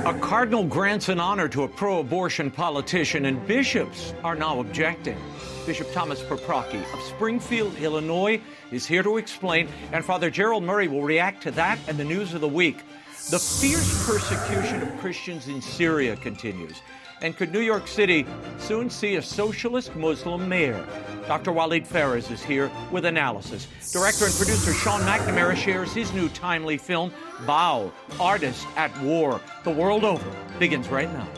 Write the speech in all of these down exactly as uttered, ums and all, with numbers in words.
A cardinal grants an honor to a pro-abortion politician, and bishops are now objecting. Bishop Thomas Paprocki of Springfield, Illinois, is here to explain, and Father Gerald Murray will react to that and the news of the week. The fierce persecution of Christians in Syria continues. And could New York City soon see a socialist Muslim mayor? Doctor Walid Phares is here with analysis. Director and producer Sean McNamara shares his new timely film, Bow, Artists at War. The World Over begins right now.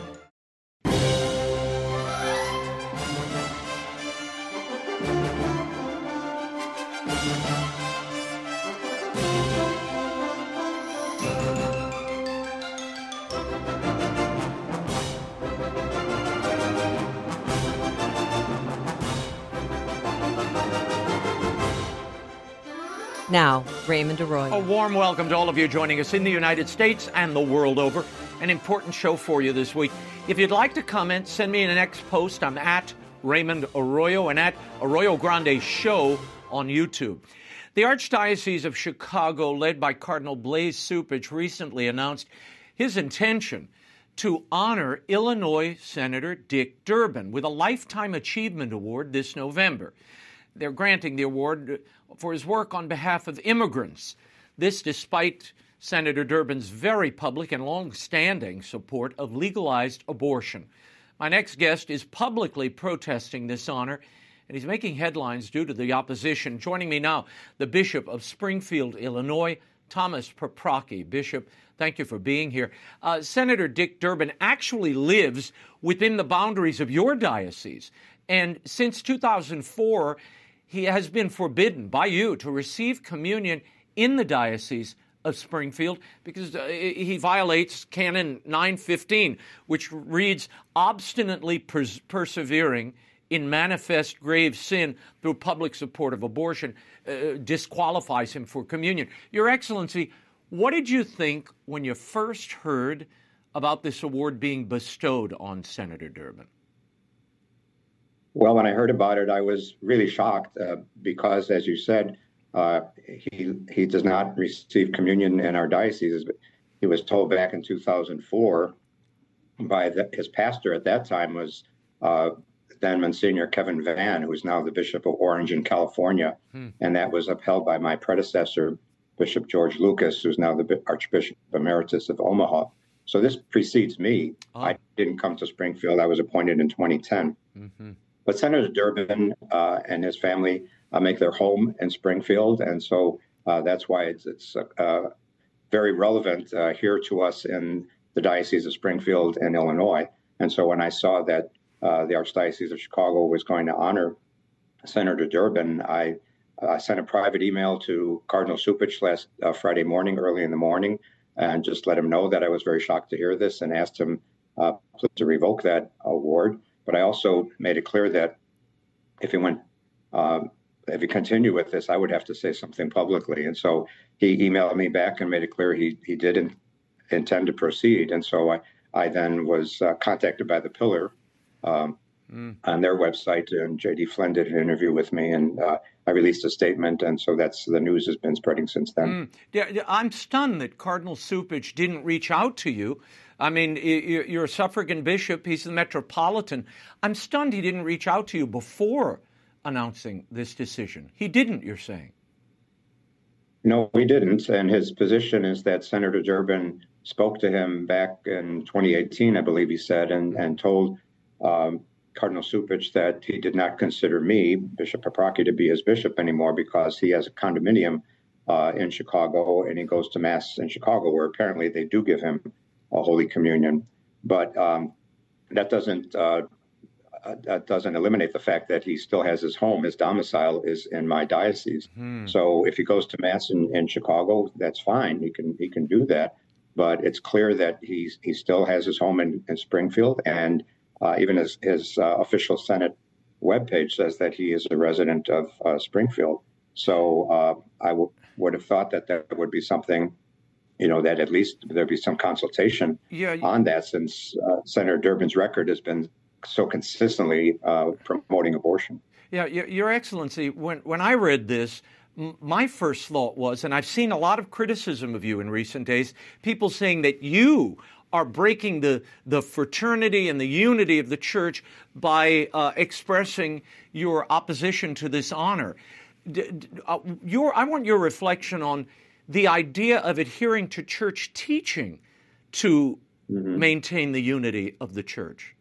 Now, Raymond Arroyo. A warm welcome to all of you joining us in the United States and the world over. An important show for you this week. If you'd like to comment, send me an X post. I'm at Raymond Arroyo and at Arroyo Grande Show on YouTube. The Archdiocese of Chicago, led by Cardinal Blase Cupich, recently announced his intention to honor Illinois Senator Dick Durbin with a Lifetime Achievement Award this November. They're granting the award for his work on behalf of immigrants. This despite Senator Durbin's very public and long-standing support of legalized abortion. My next guest is publicly protesting this honor, and he's making headlines due to the opposition. Joining me now, the Bishop of Springfield, Illinois, Thomas Paprocki. Bishop, thank you for being here. Uh, Senator Dick Durbin actually lives within the boundaries of your diocese, and since two thousand four, he has been forbidden by you to receive communion in the Diocese of Springfield because uh, he violates Canon nine fifteen, which reads, obstinately pers- persevering in manifest grave sin through public support of abortion uh, disqualifies him for communion. Your Excellency, what did you think when you first heard about this award being bestowed on Senator Durbin? Well, when I heard about it, I was really shocked uh, because, as you said, uh, he he does not receive communion in our diocese. He was told back in two thousand four by the, his pastor at that time was uh, then Monsignor Kevin Van, who is now the Bishop of Orange in California, hmm. and that was upheld by my predecessor, Bishop George Lucas, who's now the Archbishop Emeritus of Omaha. So this precedes me. Oh. I didn't come to Springfield. I was appointed in twenty ten. Mm-hmm. But Senator Durbin uh, and his family uh, make their home in Springfield, and so uh, that's why it's, it's uh, very relevant uh, here to us in the Diocese of Springfield and Illinois. And so when I saw that uh, the Archdiocese of Chicago was going to honor Senator Durbin, I uh, sent a private email to Cardinal Cupich last uh, Friday morning, early in the morning, and just let him know that I was very shocked to hear this and asked him uh, to revoke that award. But I also made it clear that if he went, uh, if he continued with this, I would have to say something publicly. And so he emailed me back and made it clear he he didn't intend to proceed. And so I, I then was uh, contacted by the Pillar um, mm. on their website, and J D Flynn did an interview with me, and uh, I released a statement. And so that's the news has been spreading since then. Mm. Yeah, I'm stunned that Cardinal Cupich didn't reach out to you. I mean, you're a suffragan bishop. He's the metropolitan. I'm stunned he didn't reach out to you before announcing this decision. He didn't, you're saying? No, we didn't. And his position is that Senator Durbin spoke to him back in twenty eighteen, I believe he said, and, and told um, Cardinal Cupich that he did not consider me, Bishop Paprocki, to be his bishop anymore because he has a condominium uh, in Chicago and he goes to Mass in Chicago, where apparently they do give him a Holy Communion. But um, that doesn't uh, that doesn't eliminate the fact that he still has his home. His domicile is in my diocese. Hmm. So if he goes to Mass in, in Chicago, that's fine. He can he can do that. But it's clear that he's he still has his home in, in Springfield, and uh, even his his uh, official Senate webpage says that he is a resident of uh, Springfield. So uh, I w- would have thought that there would be something, you know, that at least there'd be some consultation yeah, yeah. on that, since uh, Senator Durbin's record has been so consistently uh, promoting abortion. Yeah, Your Excellency, when, when I read this, m- my first thought was, and I've seen a lot of criticism of you in recent days, people saying that you are breaking the, the fraternity and the unity of the church by uh, expressing your opposition to this honor. D- d- uh, your, I want your reflection on the idea of adhering to church teaching to mm-hmm. maintain the unity of the church.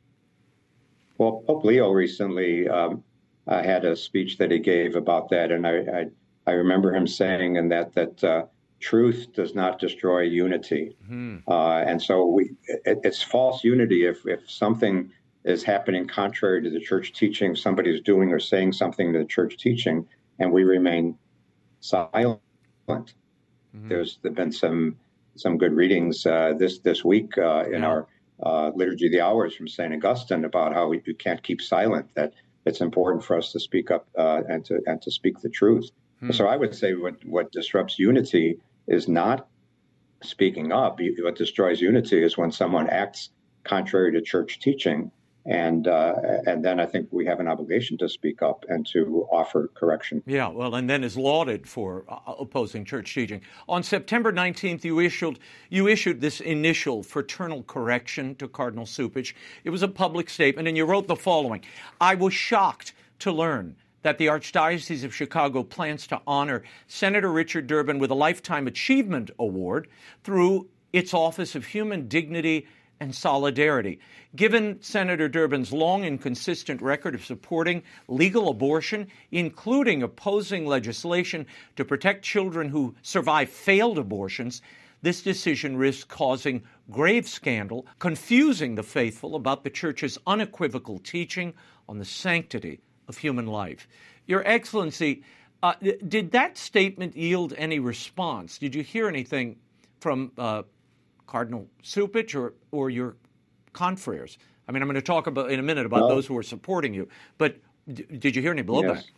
Well, Pope Leo recently um, uh, had a speech that he gave about that, and I I, I remember him saying in that that uh, truth does not destroy unity, mm-hmm. uh, and so we it, it's false unity if if something is happening contrary to the church teaching, somebody's doing or saying something to the church teaching, and we remain silent. Mm-hmm. There's there've been some some good readings uh, this this week uh, in yeah. our. Uh, Liturgy of the Hours from Saint Augustine about how we, we can't keep silent, that it's important for us to speak up uh, and to and to speak the truth. Hmm. So I would say what, what disrupts unity is not speaking up. What destroys unity is when someone acts contrary to church teaching. And uh, and then I think we have an obligation to speak up and to offer correction. Yeah, well, and then is lauded for uh, opposing church teaching. On September nineteenth, you issued you issued this initial fraternal correction to Cardinal Cupich. It was a public statement, and you wrote the following: I was shocked to learn that the Archdiocese of Chicago plans to honor Senator Richard Durbin with a Lifetime Achievement Award through its Office of Human Dignity and Solidarity. Given Senator Durbin's long and consistent record of supporting legal abortion, including opposing legislation to protect children who survive failed abortions, this decision risks causing grave scandal, confusing the faithful about the Church's unequivocal teaching on the sanctity of human life. Your Excellency, uh, did that statement yield any response? Did you hear anything from uh, Cardinal Cupich or, or your confreres? I mean, I'm going to talk about in a minute about well, those who are supporting you, but d- did you hear any blowback? Yes.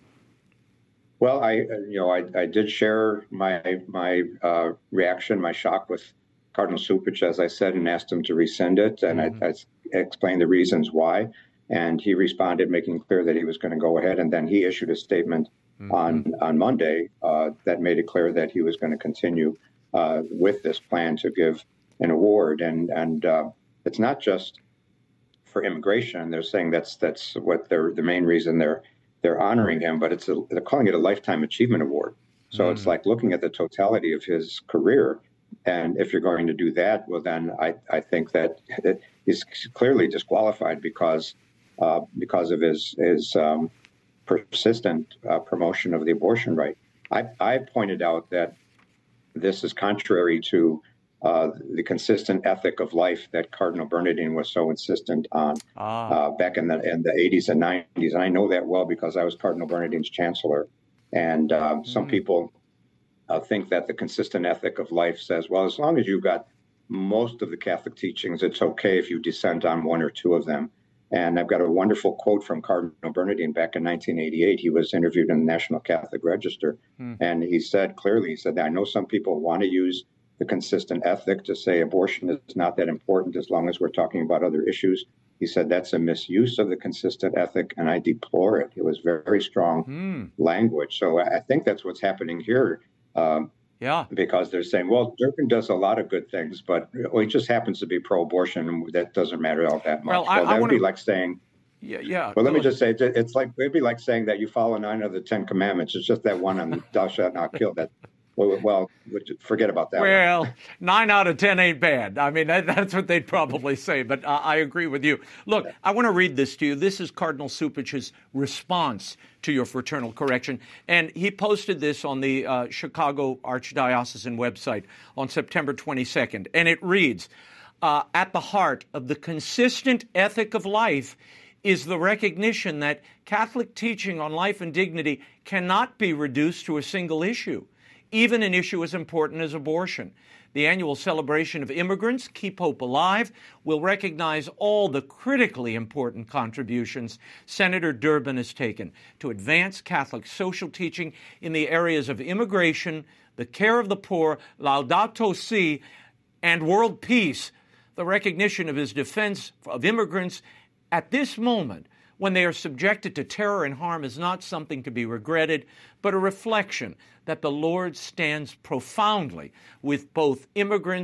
Well, I, you know, I, I did share my my uh, reaction, my shock with Cardinal Cupich, as I said, and asked him to rescind it, and mm-hmm. I, I explained the reasons why, and he responded, making clear that he was going to go ahead, and then he issued a statement mm-hmm. on on Monday uh, that made it clear that he was going to continue uh, with this plan to give an award, and and uh, it's not just for immigration. They're saying that's that's what they're the main reason they're they're honoring him, but it's a, they're calling it a Lifetime Achievement Award. So mm. it's like looking at the totality of his career. And if you're going to do that, well, then I, I think that it, he's clearly disqualified because uh, because of his his um, persistent uh, promotion of the abortion right. I, I pointed out that this is contrary to Uh, the consistent ethic of life that Cardinal Bernardin was so insistent on ah. uh, back in the in the eighties and nineties. And I know that well because I was Cardinal Bernardin's chancellor. And uh, mm. some people uh, think that the consistent ethic of life says, well, as long as you've got most of the Catholic teachings, it's okay if you dissent on one or two of them. And I've got a wonderful quote from Cardinal Bernardin back in nineteen eighty-eight. He was interviewed in the National Catholic Register. Mm. And he said clearly, he said, I know some people want to use the consistent ethic to say abortion is not that important as long as we're talking about other issues. He said that's a misuse of the consistent ethic, and I deplore it. It was very, very strong mm. language. So I think that's what's happening here. Um, yeah. Because they're saying, well, Durbin does a lot of good things, but well, he just happens to be pro-abortion, and that doesn't matter all that much. Well, I, well that I would wanna... be like saying, yeah, yeah. Well, let me just say, it's like it'd be like saying that you follow nine of the Ten Commandments. It's just that one on thou shalt not kill that. Well, well, forget about that. Well, one. nine out of ten ain't bad. I mean, that, that's what they'd probably say, but uh, I agree with you. Look, I want to read this to you. This is Cardinal Cupich's response to your fraternal correction, and he posted this on the uh, Chicago Archdiocesan website on September twenty-second, and it reads, uh, at the heart of the consistent ethic of life is the recognition that Catholic teaching on life and dignity cannot be reduced to a single issue, even an issue as important as abortion. The annual celebration of immigrants, Keep Hope Alive, will recognize all the critically important contributions Senator Durbin has taken to advance Catholic social teaching in the areas of immigration, the care of the poor, Laudato Si, and world peace. The recognition of his defense of immigrants at this moment, when they are subjected to terror and harm, is not something to be regretted, but a reflection that the Lord stands profoundly with both immigrants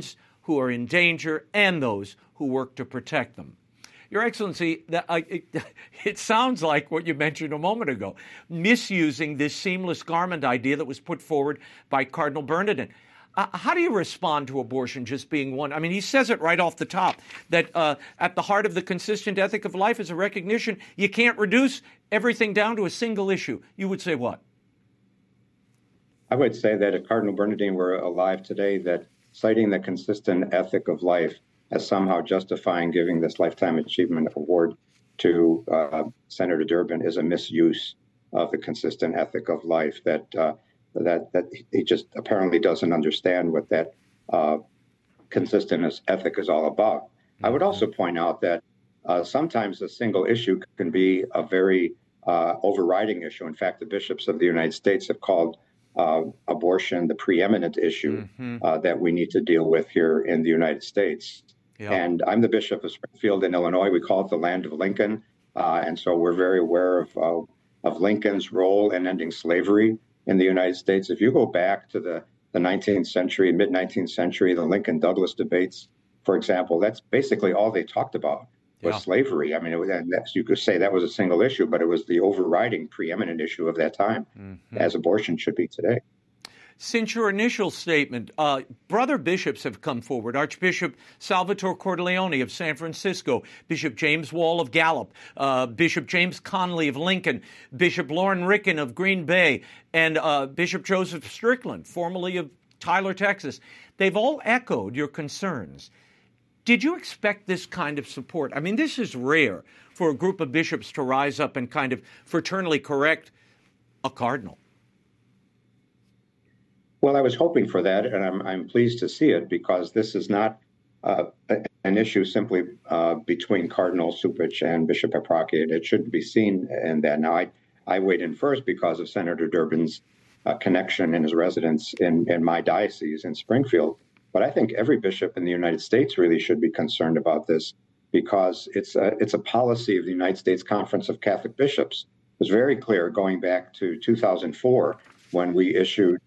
who are in danger and those who work to protect them. Your Excellency, that, uh, it, it sounds like what you mentioned a moment ago, misusing this seamless garment idea that was put forward by Cardinal Bernardin. Uh, how do you respond to abortion just being one? I mean, he says it right off the top, that uh, at the heart of the consistent ethic of life is a recognition you can't reduce everything down to a single issue. You would say what? I would say that if Cardinal Bernardin were alive today, that citing the consistent ethic of life as somehow justifying giving this Lifetime Achievement Award to uh, Senator Durbin is a misuse of the consistent ethic of life, that uh, that that he just apparently doesn't understand what that uh, consistent ethic is all about. Mm-hmm. I would also point out that uh, sometimes a single issue can be a very uh, overriding issue. In fact, the bishops of the United States have called uh, abortion the preeminent issue mm-hmm. uh, that we need to deal with here in the United States. Yep. And I'm the Bishop of Springfield in Illinois. We call it the land of Lincoln. Uh, and so we're very aware of, uh, of Lincoln's role in ending slavery in the United States. If you go back to the, the nineteenth century, mid-nineteenth century, the Lincoln-Douglas debates, for example, that's basically all they talked about was yeah. slavery. I mean, it was, and that's, you could say that was a single issue, but it was the overriding preeminent issue of that time, mm-hmm. as abortion should be today. Since your initial statement, uh, brother bishops have come forward. Archbishop Salvatore Cordileone of San Francisco, Bishop James Wall of Gallup, uh, Bishop James Conley of Lincoln, Bishop Lauren Ricken of Green Bay, and uh, Bishop Joseph Strickland, formerly of Tyler, Texas. They've all echoed your concerns. Did you expect this kind of support? I mean, this is rare for a group of bishops to rise up and kind of fraternally correct a cardinal. Well, I was hoping for that, and I'm, I'm pleased to see it, because this is not uh, an issue simply uh, between Cardinal Cupich and Bishop Paprocki. It shouldn't be seen in that. Now, I, I weighed in first because of Senator Durbin's uh, connection and his residence in, in my diocese in Springfield. But I think every bishop in the United States really should be concerned about this, because it's a, it's a policy of the United States Conference of Catholic Bishops. It was very clear going back to two thousand four when we issued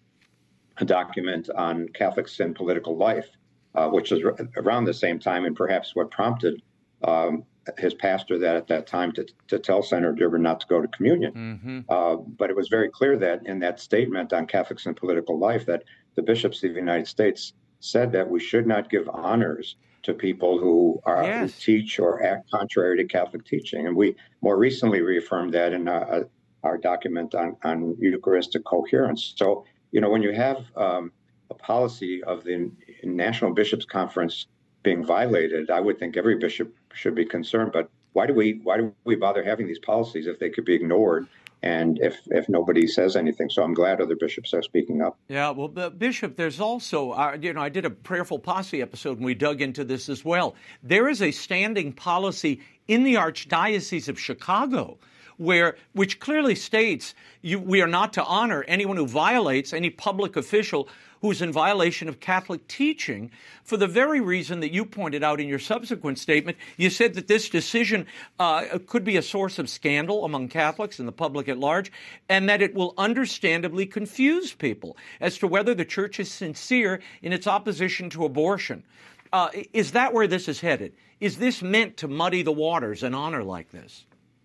a document on Catholics in political life, uh, which was r- around the same time and perhaps what prompted um, his pastor that at that time to, to tell Senator Durbin not to go to communion. Mm-hmm. Uh, but it was very clear that in that statement on Catholics in political life that the bishops of the United States said that we should not give honors to people who, are, yes. who teach or act contrary to Catholic teaching. And we more recently reaffirmed that in uh, our document on, on Eucharistic coherence. So, you know, when you have um, a policy of the National Bishops' Conference being violated, I would think every bishop should be concerned. But why do we why do we bother having these policies if they could be ignored and if if nobody says anything? So I'm glad other bishops are speaking up. Yeah, well, Bishop, there's also, uh, you know, I did a Prayerful Posse episode and we dug into this as well. There is a standing policy in the Archdiocese of Chicago where, which clearly states you, we are not to honor anyone who violates any public official who's in violation of Catholic teaching, for the very reason that you pointed out in your subsequent statement. You said that this decision uh, could be a source of scandal among Catholics and the public at large, and that it will understandably confuse people as to whether the Church is sincere in its opposition to abortion. Uh, is that where this is headed? Is this meant to muddy the waters, an honor like this?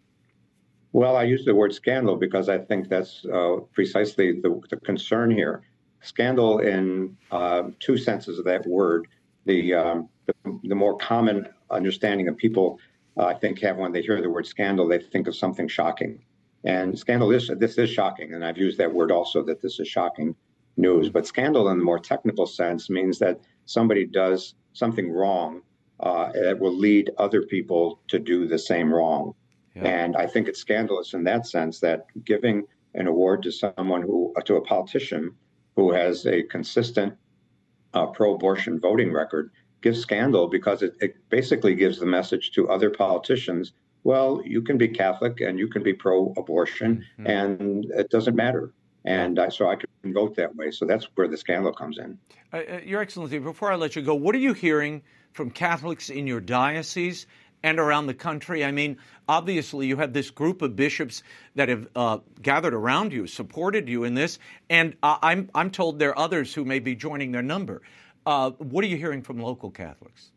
Well, I use the word scandal because I think that's uh, precisely the, the concern here. Scandal in uh, two senses of that word. The, um, the, the more common understanding of people, uh, I think, have when they hear the word scandal, they think of something shocking. And scandal is, this is shocking, and I've used that word also, that this is shocking news. But scandal in the more technical sense means that somebody does something wrong uh, that will lead other people to do the same wrong. Yeah. And I think it's scandalous in that sense that giving an award to someone who, to a politician who has a consistent uh, pro-abortion voting record gives scandal, because it, it basically gives the message to other politicians, well, you can be Catholic and you can be pro-abortion, mm-hmm. and it doesn't matter. And uh, so I can vote that way. So that's where the scandal comes in. Uh, Your Excellency, before I let you go, what are you hearing from Catholics in your diocese and around the country? I mean, obviously, you have this group of bishops that have uh, gathered around you, supported you in this, and uh, I'm I'm told there are others who may be joining their number. Uh, what are you hearing from local Catholics?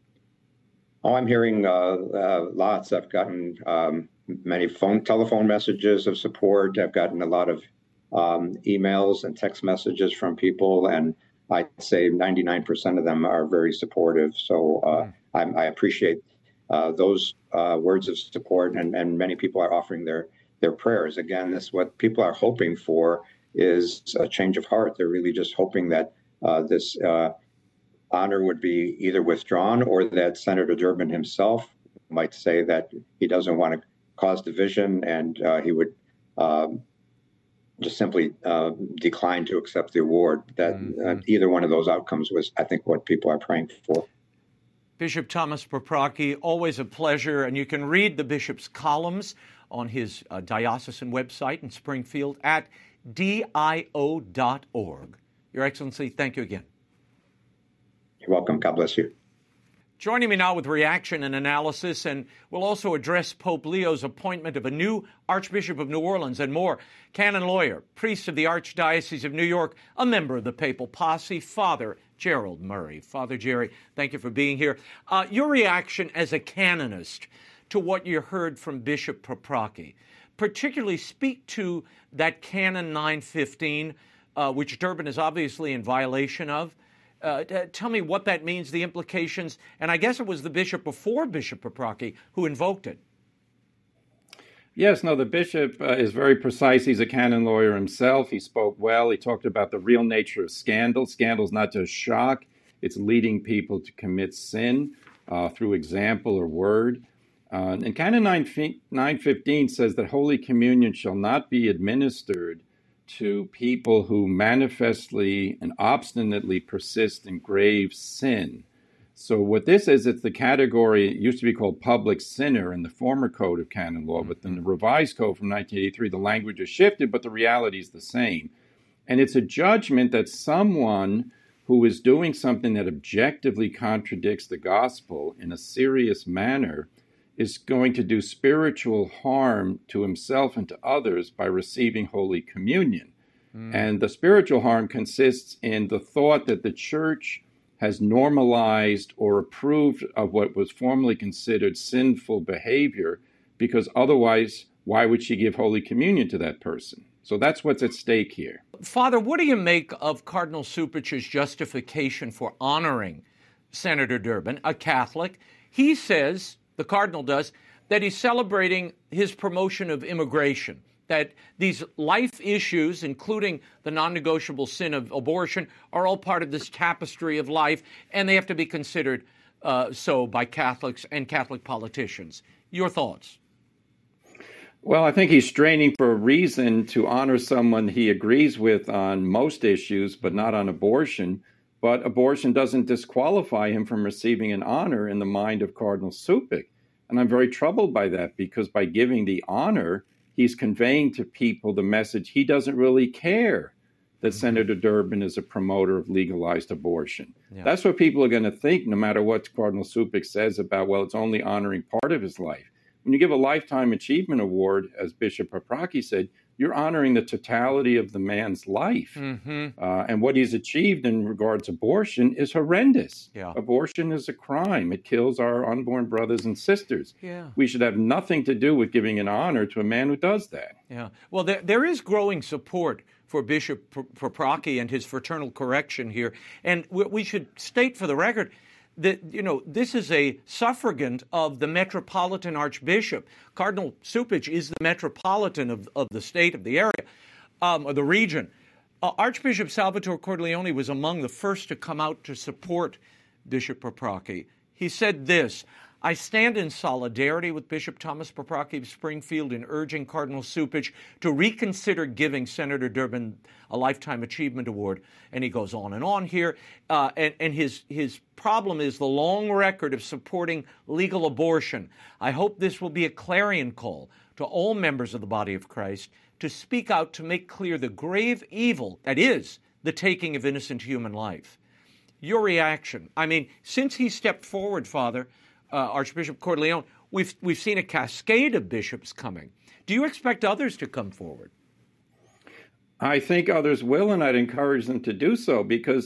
Oh, I'm hearing uh, uh, lots. I've gotten um, many phone, telephone messages of support. I've gotten a lot of um, emails and text messages from people, and I'd say ninety-nine percent of them are very supportive. So uh, mm. I, I appreciate uh, those uh, words of support, and, and many people are offering their, their prayers. Again, this what people are hoping for is a change of heart. They're really just hoping that uh, this uh, honor would be either withdrawn, or that Senator Durbin himself might say that he doesn't want to cause division, and uh, he would um, just simply uh, decline to accept the award. That mm-hmm. uh, either one of those outcomes was, I think, what people are praying for. Bishop Thomas Paprocki, always a pleasure, and you can read the bishop's columns on his uh, diocesan website in Springfield at D I O dot org. Your Excellency, thank you again. You're welcome. God bless you. Joining me now with reaction and analysis, and we'll also address Pope Leo's appointment of a new Archbishop of New Orleans and more. Canon lawyer, priest of the Archdiocese of New York, a member of the papal posse, Father Gerald Murray. Father Jerry, thank you for being here. Uh, your reaction as a canonist to what you heard from Bishop Paprocki, particularly speak to that Canon nine fifteen, uh, which Durbin is obviously in violation of. Uh, t- tell me what that means, the implications, and I guess it was the bishop before Bishop Paprocki who invoked it. Yes, no, the bishop uh, is very precise. He's a canon lawyer himself. He spoke well. He talked about the real nature of scandal. Scandal is not just shock. It's leading people to commit sin uh, through example or word. Uh, and Canon nine fifteen says that Holy Communion shall not be administered to people who manifestly and obstinately persist in grave sin. So what this is, it's the category, it used to be called public sinner in the former code of canon law, but in the revised code from nineteen eighty-three, the language has shifted, but the reality is the same. And it's a judgment that someone who is doing something that objectively contradicts the gospel in a serious manner is going to do spiritual harm to himself and to others by receiving Holy Communion. Mm. And the spiritual harm consists in the thought that the church has normalized or approved of what was formerly considered sinful behavior, because otherwise, why would she give Holy Communion to that person? So that's what's at stake here. Father, what do you make of Cardinal Cupich's justification for honoring Senator Durbin, a Catholic? He says, the Cardinal does, that he's celebrating his promotion of immigration, that these life issues, including the non-negotiable sin of abortion, are all part of this tapestry of life, and they have to be considered uh, so by Catholics and Catholic politicians. Your thoughts? Well, I think he's straining for a reason to honor someone he agrees with on most issues, but not on abortion. But abortion doesn't disqualify him from receiving an honor in the mind of Cardinal Cupich. And I'm very troubled by that, because by giving the honor, he's conveying to people the message he doesn't really care that mm-hmm. Senator Durbin is a promoter of legalized abortion. Yeah. That's what people are going to think, no matter what Cardinal Cupich says about, well, it's only honoring part of his life. When you give a Lifetime Achievement Award, as Bishop Paprocki said, you're honoring the totality of the man's life. Mm-hmm. Uh, and what he's achieved in regards to abortion is horrendous. Yeah. Abortion is a crime. It kills our unborn brothers and sisters. Yeah. We should have nothing to do with giving an honor to a man who does that. Yeah. Well, there, there is growing support for Bishop Paprocki and his fraternal correction here. And we, we should state for the record that, you know, this is a suffragan of the Metropolitan Archbishop. Cardinal Cupich is the Metropolitan of, of the state, of the area, um, or the region. Uh, Archbishop Salvatore Cordileone was among the first to come out to support Bishop Paprocki. He said this: I stand in solidarity with Bishop Thomas Paprocki of Springfield in urging Cardinal Cupich to reconsider giving Senator Durbin a Lifetime Achievement Award. And he goes on and on here. Uh, and and his, his problem is the long record of supporting legal abortion. I hope this will be a clarion call to all members of the body of Christ to speak out to make clear the grave evil that is the taking of innocent human life. Your reaction? I mean, since he stepped forward, Father, Uh, Archbishop Cordileone, we've we've seen a cascade of bishops coming. Do you expect others to come forward? I think others will, and I'd encourage them to do so, because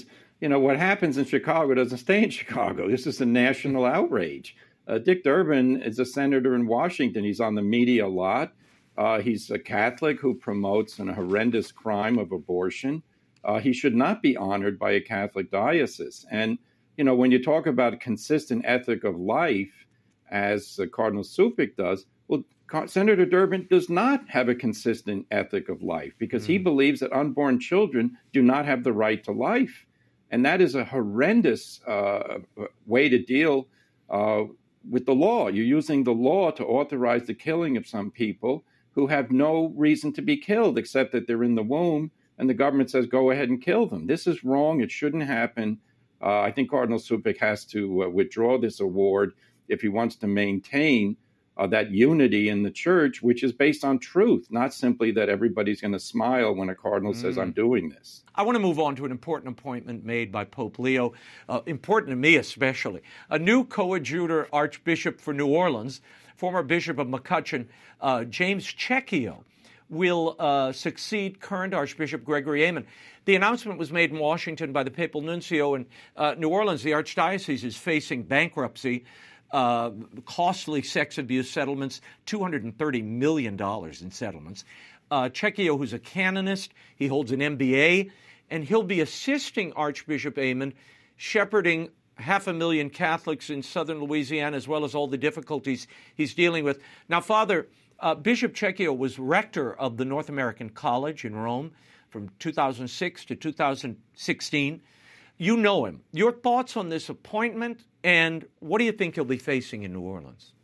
you know, what happens in Chicago doesn't stay in Chicago. This is a national outrage. Uh, Dick Durbin is a senator in Washington. He's on the media a lot. Uh, he's a Catholic who promotes an horrendous crime of abortion. Uh, he should not be honored by a Catholic diocese. And, you know, when you talk about a consistent ethic of life, as uh, Cardinal Cupich does, well, Senator Durbin does not have a consistent ethic of life because mm. he believes that unborn children do not have the right to life. And that is a horrendous uh, way to deal uh, with the law. You're using the law to authorize the killing of some people who have no reason to be killed except that they're in the womb, and the government says, go ahead and kill them. This is wrong. It shouldn't happen. Uh, I think Cardinal Cupich has to uh, withdraw this award if he wants to maintain uh, that unity in the church, which is based on truth, not simply that everybody's going to smile when a cardinal mm. says, I'm doing this. I want to move on to an important appointment made by Pope Leo, uh, important to me especially. A new coadjutor archbishop for New Orleans, former Bishop of McCutcheon, uh, James Checchio, will uh, succeed current Archbishop Gregory Aymond. The announcement was made in Washington by the papal nuncio in uh, New Orleans. The archdiocese is facing bankruptcy, uh, costly sex abuse settlements, two hundred thirty million dollars in settlements. Uh, Checchio, who's a canonist, he holds an M B A, and he'll be assisting Archbishop Aymond, shepherding half a million Catholics in southern Louisiana, as well as all the difficulties he's dealing with. Now, Father, uh, Bishop Checchio was rector of the North American College in Rome from two thousand six to two thousand sixteen. You know him. Your thoughts on this appointment, and what do you think he'll be facing in New Orleans?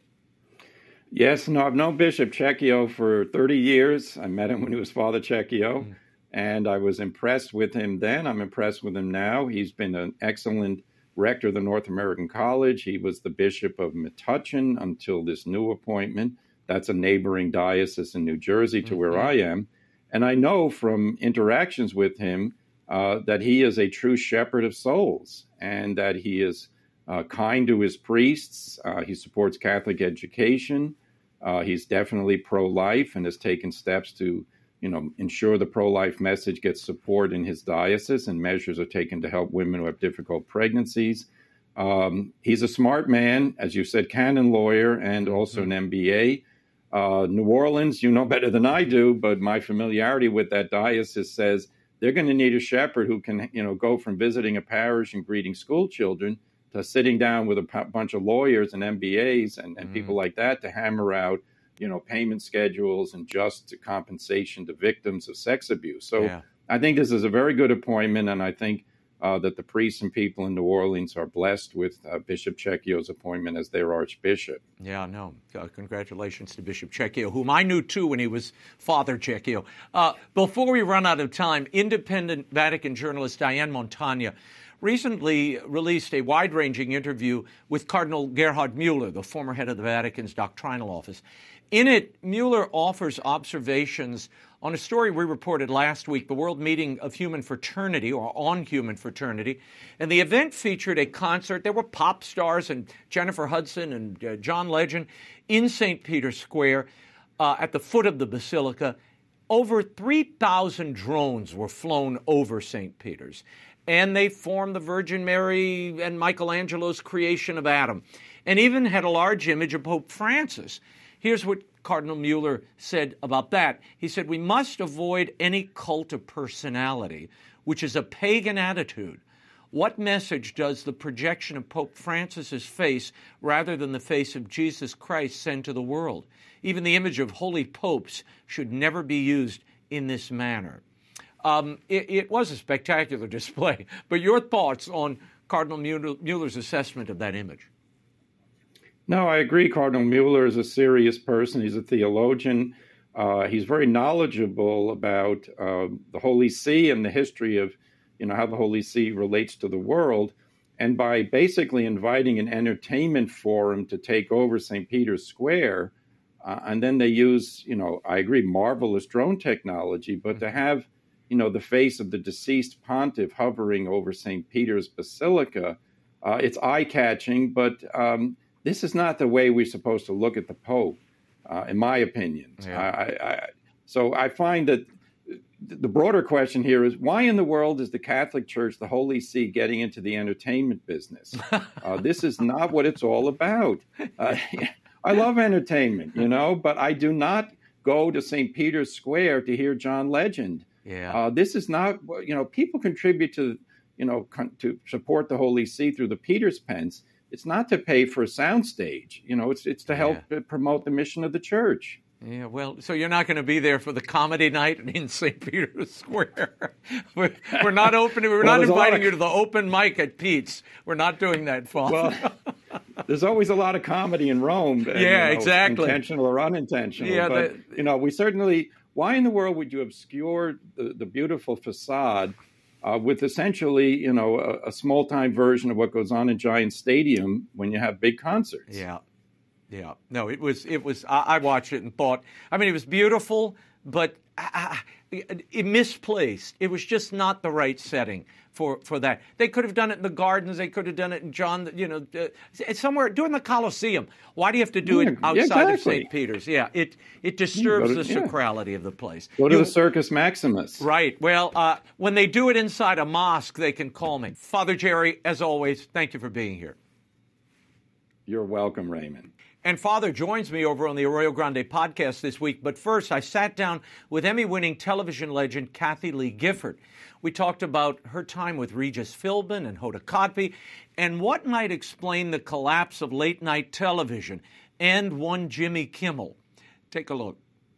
Yes, no, I've known Bishop Checchio for thirty years. I met him when he was Father Checchio, mm. and I was impressed with him then. I'm impressed with him now. He's been an excellent rector of the North American College. He was the Bishop of Metuchen until this new appointment. That's a neighboring diocese in New Jersey to mm-hmm. where I am. And I know from interactions with him uh, that he is a true shepherd of souls and that he is uh, kind to his priests. Uh, he supports Catholic education. Uh, he's definitely pro-life and has taken steps to, you know, ensure the pro-life message gets support in his diocese, and measures are taken to help women who have difficult pregnancies. Um, he's a smart man, as you said, canon lawyer, and also mm-hmm. an M B A. Uh, New Orleans, you know better than I do, but my familiarity with that diocese says they're going to need a shepherd who can, you know, go from visiting a parish and greeting school children to sitting down with a p- bunch of lawyers and M B As and, and mm. people like that to hammer out, you know, payment schedules and just compensation to victims of sex abuse. So yeah. I think this is a very good appointment, and I think uh, that the priests and people in New Orleans are blessed with uh, Bishop Checchio's appointment as their archbishop. Yeah, no. Uh, congratulations to Bishop Checchio, whom I knew, too, when he was Father Checchio. Uh, before we run out of time, independent Vatican journalist Diane Montagna recently released a wide-ranging interview with Cardinal Gerhard Mueller, the former head of the Vatican's doctrinal office. In it, Mueller offers observations on a story we reported last week, the World Meeting of Human Fraternity, or on Human Fraternity. And the event featured a concert. There were pop stars and Jennifer Hudson and uh, John Legend in Saint Peter's Square uh, at the foot of the Basilica. Over three thousand drones were flown over Saint Peter's, and they formed the Virgin Mary and Michelangelo's creation of Adam, and even had a large image of Pope Francis. Here's what Cardinal Mueller said about that. He said, we must avoid any cult of personality, which is a pagan attitude. What message does the projection of Pope Francis's face rather than the face of Jesus Christ send to the world? Even the image of holy popes should never be used in this manner. Um, it, it was a spectacular display, but your thoughts on Cardinal Mueller's assessment of that image? No, I agree. Cardinal Mueller is a serious person. He's a theologian. Uh, he's very knowledgeable about uh, the Holy See and the history of, you know, how the Holy See relates to the world. And by basically inviting an entertainment forum to take over Saint Peter's Square, uh, and then they use, you know, I agree, marvelous drone technology, but to have, you know, the face of the deceased pontiff hovering over Saint Peter's Basilica, uh, it's eye-catching, but um, this is not the way we're supposed to look at the Pope, uh, in my opinion. Yeah. I, I, so I find that the broader question here is, why in the world is the Catholic Church, the Holy See, getting into the entertainment business? Uh, this is not what it's all about. Uh, I love entertainment, you know, but I do not go to Saint Peter's Square to hear John Legend. Yeah. Uh, this is not, you know, people contribute to, you know, con- to support the Holy See through the Peter's Pence. It's not to pay for a soundstage. You know, it's it's to help yeah. promote the mission of the church. Yeah, well, so you're not going to be there for the comedy night in Saint Peter's Square. we're, we're not opening. We're well, not inviting of, you to the open mic at Pete's. We're not doing that, Father. Well, there's always a lot of comedy in Rome. And, yeah, you know, exactly. Intentional or unintentional. Yeah, but the, you know, we certainly. Why in the world would you obscure the, the beautiful facade uh, with essentially, you know, a, a small-time version of what goes on in Giant Stadium when you have big concerts? Yeah. Yeah, no, it was, it was, I, I watched it and thought, I mean, it was beautiful, but uh, it, it misplaced. It was just not the right setting for, for that. They could have done it in the gardens. They could have done it in John, you know, uh, somewhere, do it in the Colosseum. Why do you have to do yeah, it outside exactly. of Saint Peter's? Yeah, it, it disturbs to, the yeah. sacrality of the place. Go to you, the Circus Maximus. Right. Well, uh, when they do it inside a mosque, they can call me. Father Jerry, as always, thank you for being here. You're welcome, Raymond. And Father joins me over on the Arroyo Grande podcast this week. But first, I sat down with Emmy-winning television legend Kathie Lee Gifford. We talked about her time with Regis Philbin and Hoda Kotb and what might explain the collapse of late-night television and one Jimmy Kimmel. Take a look.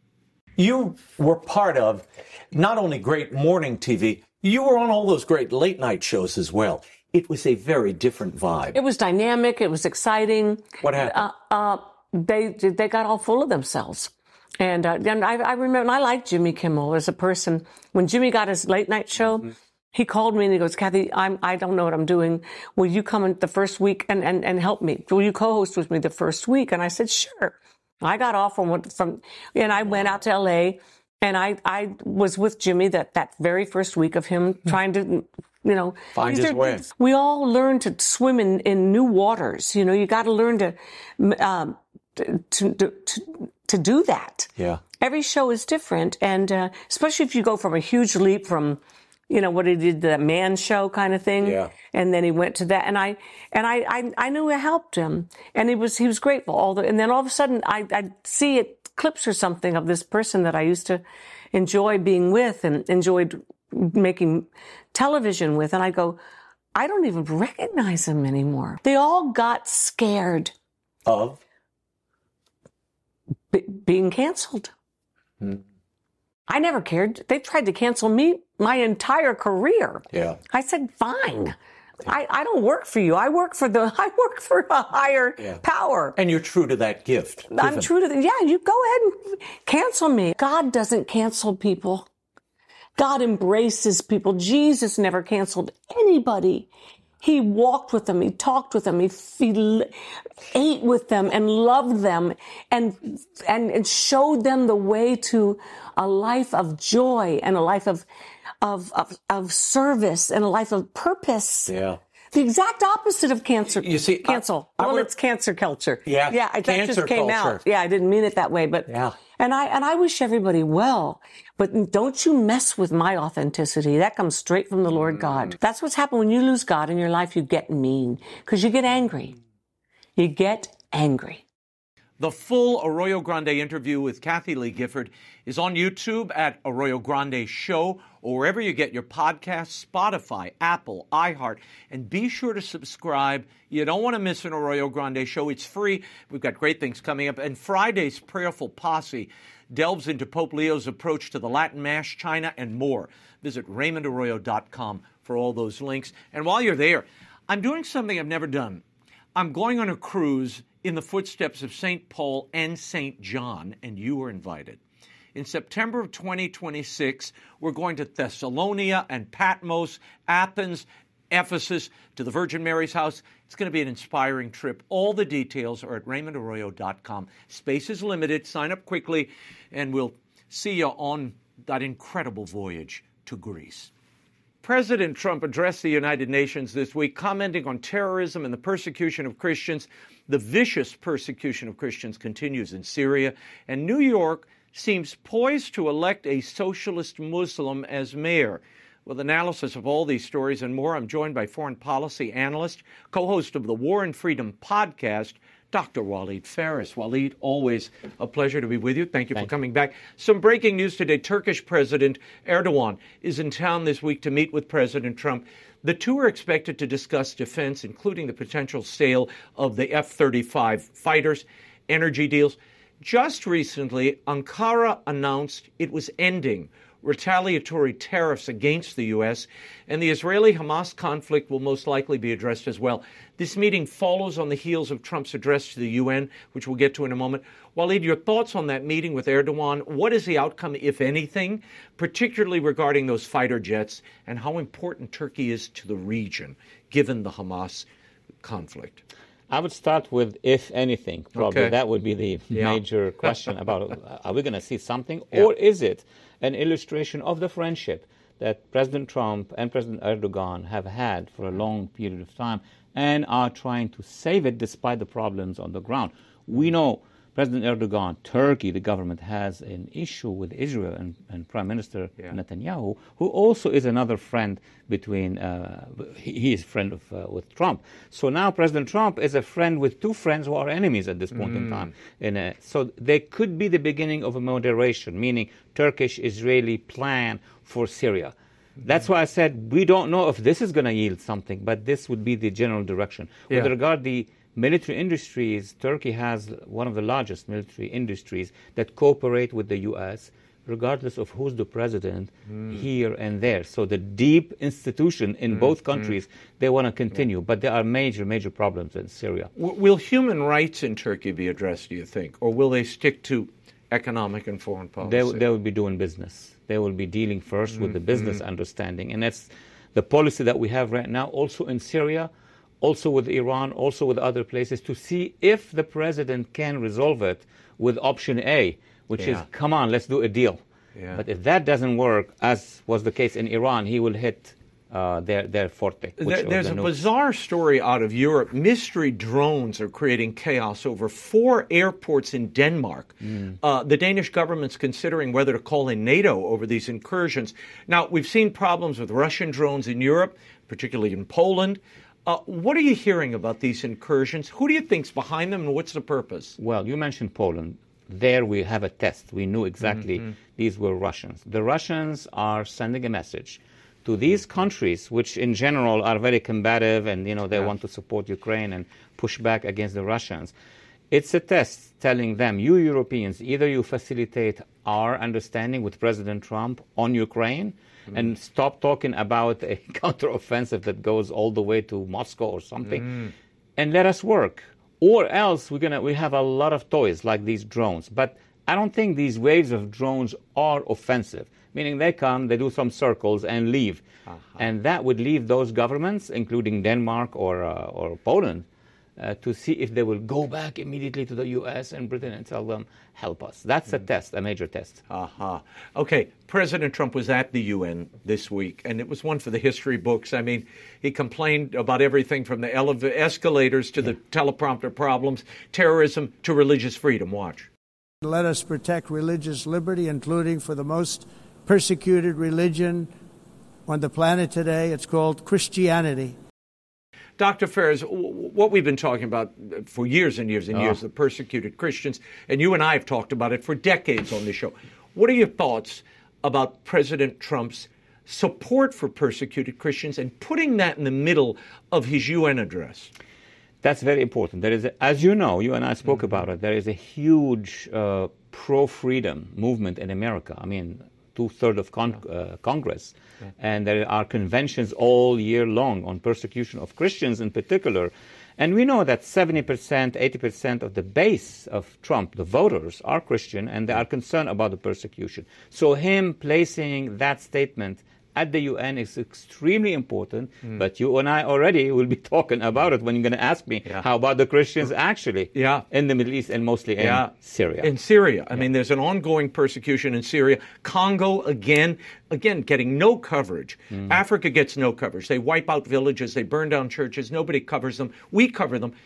You were part of not only great morning T V, you were on all those great late-night shows as well. It was a very different vibe. It was dynamic. It was exciting. What happened? Uh, uh, they they got all full of themselves. And, uh, and I, I remember, and I liked Jimmy Kimmel as a person. When Jimmy got his late night show, mm-hmm. he called me and he goes, Kathie, I'm, I don't know what I'm doing. Will you come in the first week and, and, and help me? Will you co-host with me the first week? And I said, sure. I got off from, from and I went out to L A and I, I was with Jimmy that, that very first week of him trying to, you know, find his way. We all learn to swim in, in new waters. You know, you got to learn to, um, to, to, to, to do that. Yeah. Every show is different. And, uh, especially if you go from a huge leap from, you know, what he did, the Man Show kind of thing. Yeah. And then he went to that. And I, and I, I, I knew I helped him. And he was, he was grateful. All the, and then all of a sudden I, I'd see it, clips or something of this person that I used to enjoy being with and enjoyed making television with. And I go, I don't even recognize them anymore. They all got scared of b- being canceled. Hmm. I never cared. They tried to cancel me my entire career. Yeah. I said, fine. I, I don't work for you. I work for the, I work for a higher yeah. power. And you're true to that gift. I'm given. true to the, yeah, you go ahead and cancel me. God doesn't cancel people. God embraces people. Jesus never canceled anybody. He walked with them. He talked with them. He, he ate with them and loved them and, and, and showed them the way to a life of joy and a life of, of, of, of service and a life of purpose. Yeah. The exact opposite of cancer. You see, cancel. I, I well, would, it's cancer culture. Yeah. Yeah. That cancer just came culture. out. Yeah. I didn't mean it that way, but yeah. And I, and I wish everybody well, but don't you mess with my authenticity. That comes straight from the Lord God. That's what's happened when you lose God in your life. You get mean because you get angry. You get angry. The full Arroyo Grande interview with Kathie Lee Gifford is on YouTube at Arroyo Grande Show or wherever you get your podcasts, Spotify, Apple, iHeart. And be sure to subscribe. You don't want to miss an Arroyo Grande Show. It's free. We've got great things coming up. And Friday's Prayerful Posse delves into Pope Leo's approach to the Latin Mass, China, and more. Visit Raymond Arroyo dot com for all those links. And while you're there, I'm doing something I've never done. I'm going on a cruise in the footsteps of Saint Paul and Saint John, and you are invited. In September of twenty twenty-six, we're going to Thessalonica and Patmos, Athens, Ephesus, to the Virgin Mary's house. It's going to be an inspiring trip. All the details are at Raymond Arroyo dot com. Space is limited. Sign up quickly, and we'll see you on that incredible voyage to Greece. President Trump addressed the United Nations this week, commenting on terrorism and the persecution of Christians. The vicious persecution of Christians continues in Syria, and New York seems poised to elect a socialist Muslim as mayor. With analysis of all these stories and more, I'm joined by foreign policy analyst, co-host of the War and Freedom podcast, Doctor Walid Phares. Walid, always a pleasure to be with you. Thank you Thank for coming you. back. Some breaking news today. Turkish President Erdogan is in town this week to meet with President Trump. The two are expected to discuss defense, including the potential sale of the F thirty-five fighters, energy deals. Just recently, Ankara announced it was ending retaliatory tariffs against the U S, and the Israeli-Hamas conflict will most likely be addressed as well. This meeting follows on the heels of Trump's address to the U N, which we'll get to in a moment. Walid, your thoughts on that meeting with Erdogan? What is the outcome, if anything, particularly regarding those fighter jets, and how important Turkey is to the region, given the Hamas conflict? I would start with, if anything, probably. Okay. That would be the yeah. major question about, are we going to see something? Yeah. Or is it an illustration of the friendship that President Trump and President Erdogan have had for a long period of time and are trying to save it despite the problems on the ground? We know President Erdogan, Turkey, the government, has an issue with Israel and, and Prime Minister yeah. Netanyahu, who also is another friend between, uh, he, he is a friend of, uh, with Trump. So now President Trump is a friend with two friends who are enemies at this point mm. in time. In a, so there could be the beginning of a moderation, meaning Turkish-Israeli plan for Syria. That's why I said we don't know if this is going to yield something, but this would be the general direction. Yeah. With regard to the military industries, Turkey has one of the largest military industries that cooperate with the U S, regardless of who's the president mm. here and there. So the deep institution in mm. both countries, mm. they want to continue. Yeah. But there are major, major problems in Syria. W- will human rights in Turkey be addressed, do you think? Or will they stick to economic and foreign policy? They, they will be doing business. They will be dealing first mm. with the business mm. understanding. And that's the policy that we have right now, also in Syria, also with Iran, also with other places, to see if the president can resolve it with option A, which yeah. is, come on, let's do a deal. Yeah. But if that doesn't work, as was the case in Iran, he will hit uh, their, their forte. There, there's the a bizarre story out of Europe. Mystery drones are creating chaos over four airports in Denmark. Mm. Uh, the Danish government's considering whether to call in NATO over these incursions. Now, we've seen problems with Russian drones in Europe, particularly in Poland. Uh, what are you hearing about these incursions? Who do you think's behind them, and what's the purpose? Well, you mentioned Poland. There we have a test. We knew exactly mm-hmm. these were Russians. The Russians are sending a message to these countries, which in general are very combative, and you know they yeah. want to support Ukraine and push back against the Russians. It's a test telling them, you Europeans, either you facilitate our understanding with President Trump on Ukraine, Mm. and stop talking about a counteroffensive that goes all the way to Moscow or something, mm. and let us work. Or else we're gonna we have a lot of toys like these drones. But I don't think these waves of drones are offensive, meaning they come, they do some circles and leave. Uh-huh. And that would leave those governments, including Denmark or, uh, or Poland, Uh, to see if they will go back immediately to the U S and Britain and tell them, help us. That's a test, a major test. Uh-huh. Okay, President Trump was at the U N this week, and it was one for the history books. I mean, he complained about everything from the elevator escalators to yeah. the teleprompter problems, terrorism to religious freedom. Watch. Let us protect religious liberty, including for the most persecuted religion on the planet today. It's called Christianity. Doctor Phares, what we've been talking about for years and years and oh. years, the persecuted Christians, and you and I have talked about it for decades on this show. What are your thoughts about President Trump's support for persecuted Christians and putting that in the middle of his U N address? That's very important. There is, a, as you know, you and I spoke mm-hmm. about it, there is a huge uh, pro-freedom movement in America. I mean, two-thirds of con- uh, Congress. Yeah. And there are conventions all year long on persecution of Christians in particular. And we know that seventy percent, eighty percent of the base of Trump, the voters, are Christian, and they are concerned about the persecution. So him placing that statement at the U N is extremely important, mm. but you and I already will be talking about it when you're going to ask me, yeah. how about the Christians actually yeah. in the Middle East and mostly in yeah. Syria? In Syria. I yeah. mean, there's an ongoing persecution in Syria. Congo, again, again, getting no coverage. Mm. Africa gets no coverage. They wipe out villages. They burn down churches. Nobody covers them. We cover them.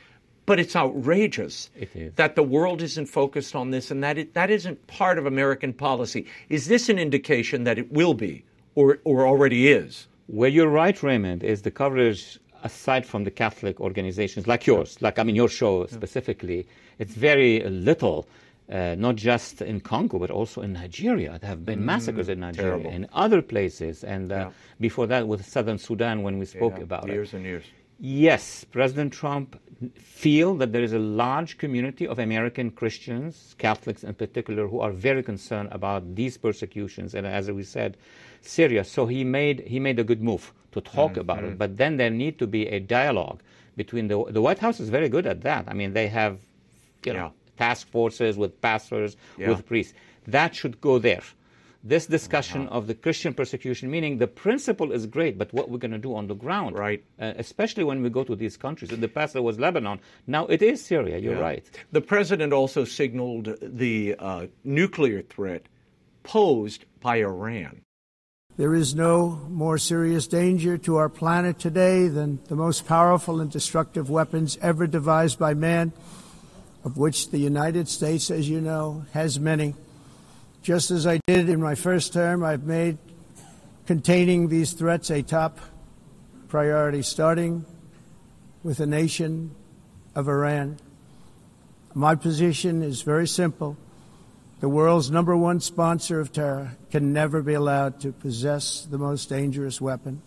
But it's outrageous it is. that the world isn't focused on this and that it, that isn't part of American policy. Is this an indication that it will be or, or already is? Where you're right, Raymond, is the coverage, aside from the Catholic organizations like yours, like, I mean, your show specifically, it's very little, uh, not just in Congo, but also in Nigeria. There have been mm, massacres in Nigeria, terrible. in other places, and uh, yeah. before that with Southern Sudan when we spoke yeah, about years it. Years and years. Yes, President Trump feel that there is a large community of American Christians, Catholics in particular, who are very concerned about these persecutions, and as we said, Syria. So he made he made a good move to talk mm-hmm. about it. But then there need to be a dialogue between the the White House is very good at that. I mean, they have you know yeah. task forces with pastors, yeah. with priests. That should go there. This discussion uh-huh. of the Christian persecution, meaning the principle is great, but what we're going to do on the ground, right? Uh, especially when we go to these countries. In the past, there was Lebanon. Now it is Syria. You're yeah. right. The president also signaled the uh, nuclear threat posed by Iran. There is no more serious danger to our planet today than the most powerful and destructive weapons ever devised by man, of which the United States, as you know, has many. Just as I did in my first term, I've made containing these threats a top priority, starting with the nation of Iran. My position is very simple. The world's number one sponsor of terror can never be allowed to possess the most dangerous weapon.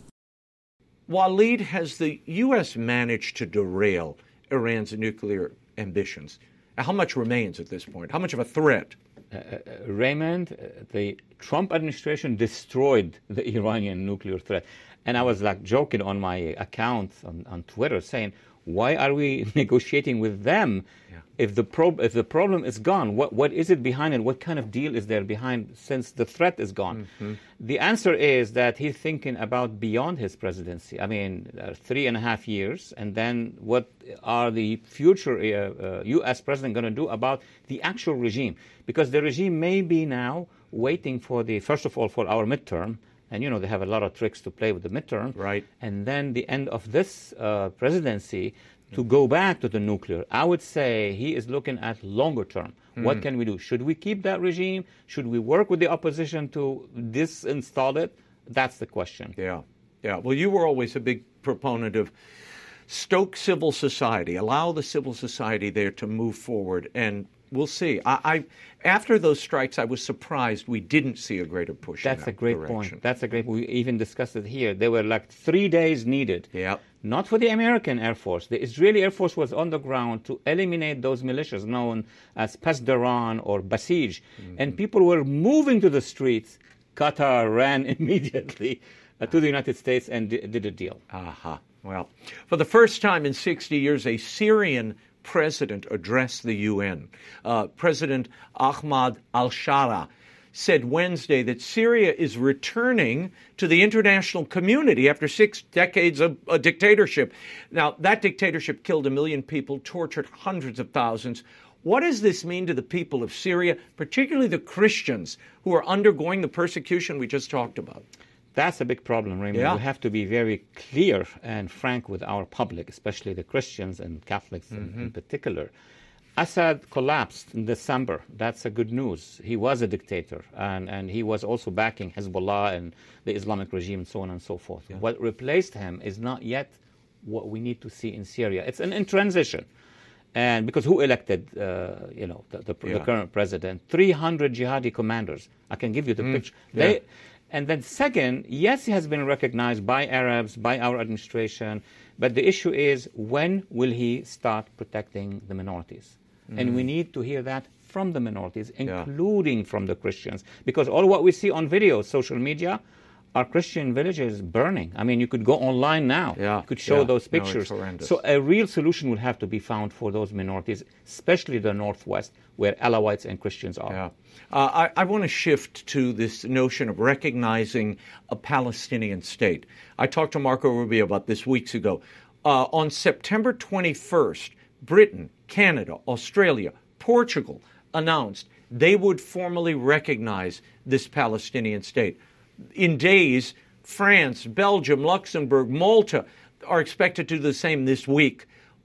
Waleed, has the U S managed to derail Iran's nuclear ambitions? How much remains at this point? How much of a threat? Uh, uh, Raymond, uh, the Trump administration destroyed the Iranian nuclear threat. And I was like joking on my account on, on Twitter saying, why are we negotiating with them yeah. if the prob- if the problem is gone? What what is it behind it? What kind of deal is there behind since the threat is gone? Mm-hmm. The answer is that he's thinking about beyond his presidency. I mean, uh, three and a half years, and then what are the future uh, uh, U S president going to do about the actual regime? Because the regime may be now waiting for the, first of all, for our midterm. And, you know, they have a lot of tricks to play with the midterm. Right. And then the end of this uh, presidency to go back to the nuclear. I would say he is looking at longer term. Mm. What can we do? Should we keep that regime? Should we work with the opposition to disinstall it? That's the question. Yeah. Yeah. Well, you were always a big proponent of stoke civil society, allow the civil society there to move forward. And we'll see. I, I after those strikes, I was surprised we didn't see a greater push. That's in that a great direction. point. That's a great. We even discussed it here. There were like three days needed. Yeah. Not for the American Air Force. The Israeli Air Force was on the ground to eliminate those militias known as Pasdaran or Basij, mm-hmm. and people were moving to the streets. Qatar ran immediately uh, to the United States and d- did a deal. Aha. Uh-huh. Well, for the first time in sixty years, a Syrian president addressed the U N. Uh, President Ahmad al-Shara said Wednesday that Syria is returning to the international community after six decades of a dictatorship. Now, that dictatorship killed a million people, tortured hundreds of thousands. What does this mean to the people of Syria, particularly the Christians who are undergoing the persecution we just talked about? That's a big problem, Raymond. Yeah. We have to be very clear and frank with our public, especially the Christians and Catholics mm-hmm. in, in particular. Assad collapsed in December. That's a good news. He was a dictator, and, and he was also backing Hezbollah and the Islamic regime and so on and so forth. Yeah. What replaced him is not yet what we need to see in Syria. It's an in transition. And because who elected, uh, you know, the, the, yeah. the current president? three hundred jihadi commanders. I can give you the mm. picture. They, yeah. And then second, yes, he has been recognized by Arabs, by our administration, but the issue is when will he start protecting the minorities? Mm. And we need to hear that from the minorities, including yeah. from the Christians, because all what we see on video, social media, are Christian villages burning. I mean, you could go online now. Yeah. You could show yeah. those pictures. No, so a real solution would have to be found for those minorities, especially the Northwest, where Alawites and Christians are. Yeah. Uh, I, I want to shift to this notion of recognizing a Palestinian state. I talked to Marco Rubio about this weeks ago. Uh, on September twenty-first, Britain, Canada, Australia, Portugal announced they would formally recognize this Palestinian state. In days, France, Belgium, Luxembourg, Malta are expected to do the same this week.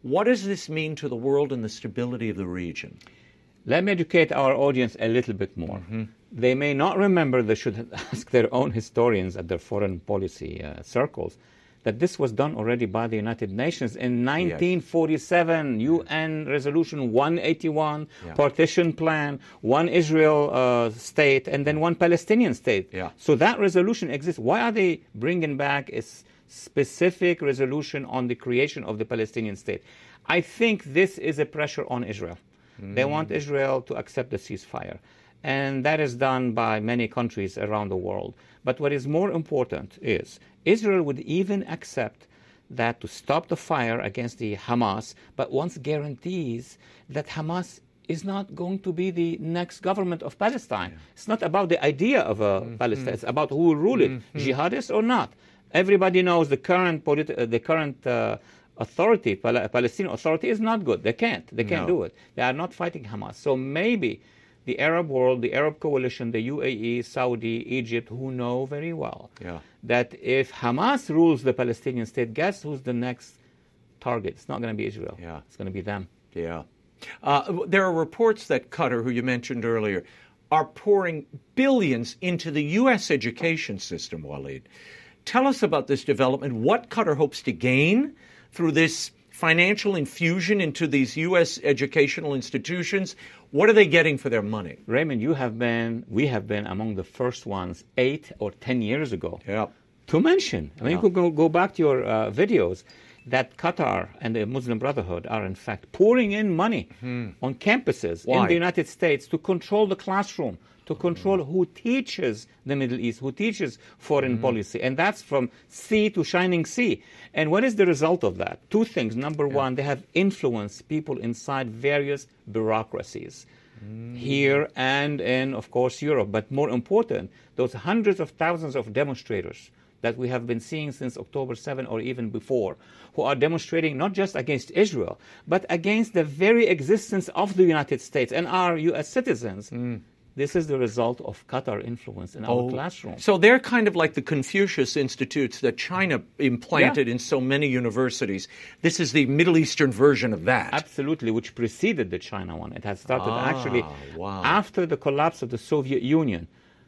What does this mean to the world and the stability of the region? Let me educate our audience a little bit more. Mm-hmm. They may not remember, they should ask their own historians at their foreign policy uh, circles, that this was done already by the United Nations in nineteen forty-seven, yes. U N Resolution one eighty-one, yeah. Partition Plan, one Israel uh, state, and then one Palestinian state. Yeah. So that resolution exists. Why are they bringing back a specific resolution on the creation of the Palestinian state? I think this is a pressure on Israel. Mm. They want Israel to accept the ceasefire. And that is done by many countries around the world. But what is more important is Israel would even accept that to stop the fire against the Hamas, but wants guarantees that Hamas is not going to be the next government of Palestine. Yeah. It's not about the idea of a mm-hmm. Palestine. It's about who will rule it, mm-hmm. jihadists or not. Everybody knows the current politi- uh, the current uh, authority, Pal- Palestinian authority, is not good. They can't. They can't no. do it. They are not fighting Hamas. So maybe the Arab world, the Arab coalition, the U A E, Saudi, Egypt, who know very well yeah. that if Hamas rules the Palestinian state, guess who's the next target? It's not going to be Israel. Yeah. It's going to be them. Yeah. Uh, there are reports that Qatar, who you mentioned earlier, are pouring billions into the U S education system, Waleed. Tell us about this development, what Qatar hopes to gain through this financial infusion into these U S educational institutions. What are they getting for their money? Raymond, you have been, we have been among the first ones eight or ten years ago yeah. to mention. I mean, yeah. you could go, go back to your uh, videos that Qatar and the Muslim Brotherhood are in fact pouring in money hmm. on campuses Why? in the United States to control the classroom, to control mm. who teaches the Middle East, who teaches foreign mm. policy. And that's from sea to shining sea. And what is the result of that? Two things. Number yeah. one, they have influenced people inside various bureaucracies mm. here and in, of course, Europe. But more important, those hundreds of thousands of demonstrators that we have been seeing since October seventh or even before, who are demonstrating not just against Israel, but against the very existence of the United States and our U S citizens. Mm. This is the result of Qatar influence in oh, our classroom. So they're kind of like the Confucius Institutes that China implanted yeah. in so many universities. This is the Middle Eastern version of that. Absolutely, which preceded the China one. It had started ah, actually wow. after the collapse of the Soviet Union.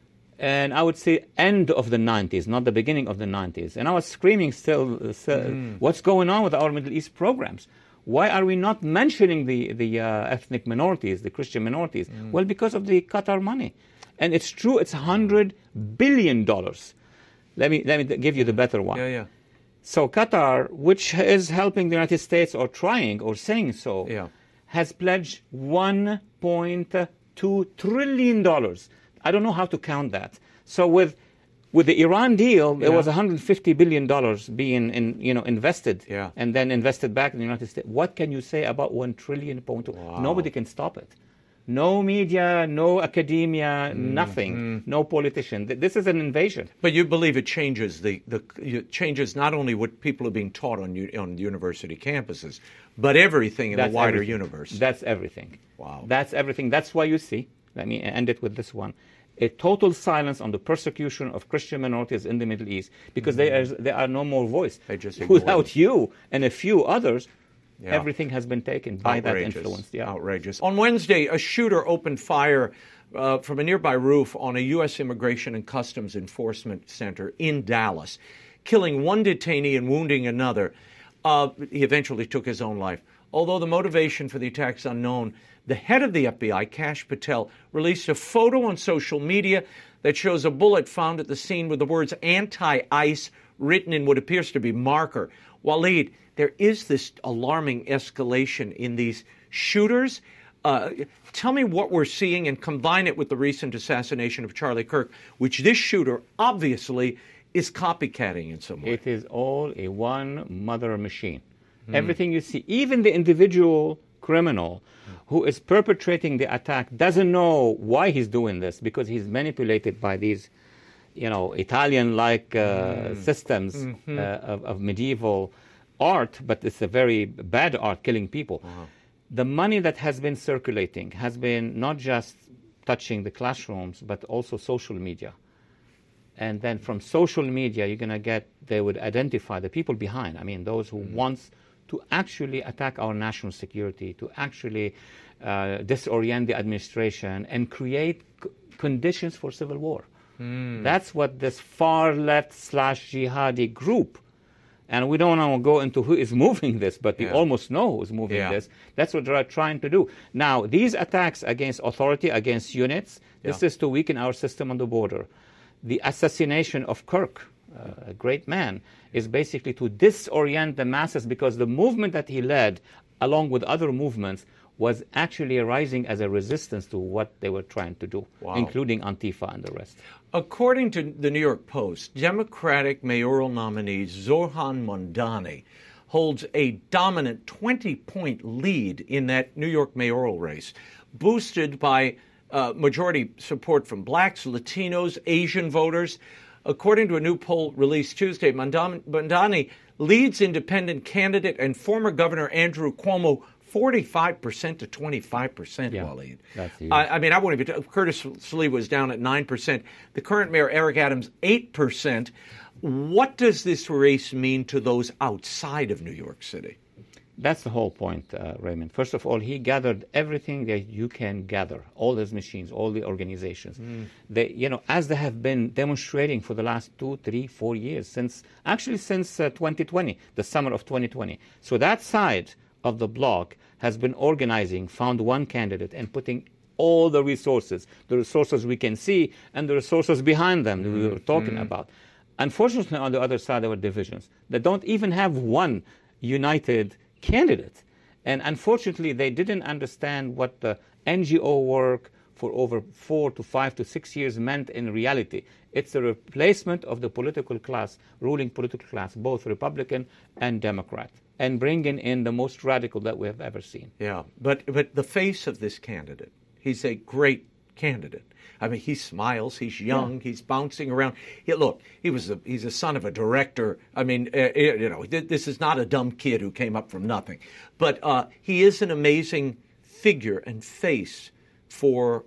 And I would say end of the nineties, not the beginning of the nineties. And I was screaming still, uh, mm. what's going on with our Middle East programs? Why are we not mentioning the, the uh, ethnic minorities, the Christian minorities? Mm. Well, because of the Qatar money. And it's true, it's one hundred billion dollars. Let me, let me give you the better one. Yeah, yeah. So Qatar, which is helping the United States or trying or saying so, yeah. has pledged one point two trillion dollars. I don't know how to count that. So with with the Iran deal, there yeah. was one hundred fifty billion dollars being in, you know, invested yeah. and then invested back in the United States. What can you say about one trillion point two? Wow. Nobody can stop it. No media, no academia, mm, nothing, mm. no politician. This is an invasion. But you believe it changes the, the it changes not only what people are being taught on on university campuses, but everything in That's the wider everything. universe. That's everything. Wow. That's everything. That's why you see, let me end it with this one, a total silence on the persecution of Christian minorities in the Middle East, because mm. there, is, there are no more voice. They just Without you and a few others, yeah. everything has been taken by Outrageous. that influence. Yeah. Outrageous. On Wednesday, a shooter opened fire uh, from a nearby roof on a U S Immigration and Customs Enforcement Center in Dallas, killing one detainee and wounding another. Uh, he eventually took his own life. Although the motivation for the attack is unknown, the head of the F B I, Kash Patel, released a photo on social media that shows a bullet found at the scene with the words anti-ICE written in what appears to be marker. Waleed, there is this alarming escalation in these shooters. Uh, tell me what we're seeing and combine it with the recent assassination of Charlie Kirk, which this shooter obviously is copycatting in some way. It is all a one-mother machine. Mm. Everything you see, even the individual criminal who is perpetrating the attack doesn't know why he's doing this, because he's manipulated by these, you know, Italian-like uh, mm. systems mm-hmm. uh, of, of medieval art, but it's a very bad art, killing people. Uh-huh. The money that has been circulating has been not just touching the classrooms, but also social media. And then from social media, you're going to get, they would identify the people behind. I mean, those who mm. wants to actually attack our national security, to actually uh, disorient the administration and create c- conditions for civil war. Mm. That's what this far left slash jihadi group, and we don't want to go into who is moving this, but yeah. we almost know who's moving yeah. this. That's what they're trying to do. Now, these attacks against authority, against units, this yeah. is to weaken our system on the border. The assassination of Kirk, uh, a great man, is basically to disorient the masses, because the movement that he led, along with other movements, was actually arising as a resistance to what they were trying to do, wow. including Antifa and the rest. According to the New York Post, Democratic mayoral nominee Zohran Mamdani holds a dominant twenty-point lead in that New York mayoral race, boosted by uh, majority support from blacks, Latinos, Asian voters. According to a new poll released Tuesday, Mamdani leads independent candidate and former Governor Andrew Cuomo forty-five percent to twenty-five percent, yeah, Waleed. That's huge. I, I mean, I won't even, Curtis Sliwa was down at nine percent. The current mayor, Eric Adams, eight percent. What does this race mean to those outside of New York City? That's the whole point, uh, Raymond. First of all, he gathered everything that you can gather, all his machines, all the organizations. Mm. They, you know, as they have been demonstrating for the last two, three, four years, since actually since uh, twenty twenty, the summer of twenty twenty. So that side of the bloc has been organizing, found one candidate, and putting all the resources, the resources we can see and the resources behind them that we were talking mm. about. Unfortunately, on the other side, there were divisions that don't even have one united candidate. And unfortunately, they didn't understand what the N G O work for over four to five to six years meant in reality. It's a replacement of the political class, ruling political class, both Republican and Democrat, and bringing in the most radical that we have ever seen. Yeah, but but the face of this candidate, he's a great candidate. I mean, he smiles, he's young, yeah. he's bouncing around. He, look, he was a, he's a son of a director. I mean, uh, you know, this is not a dumb kid who came up from nothing. But uh, he is an amazing figure and face for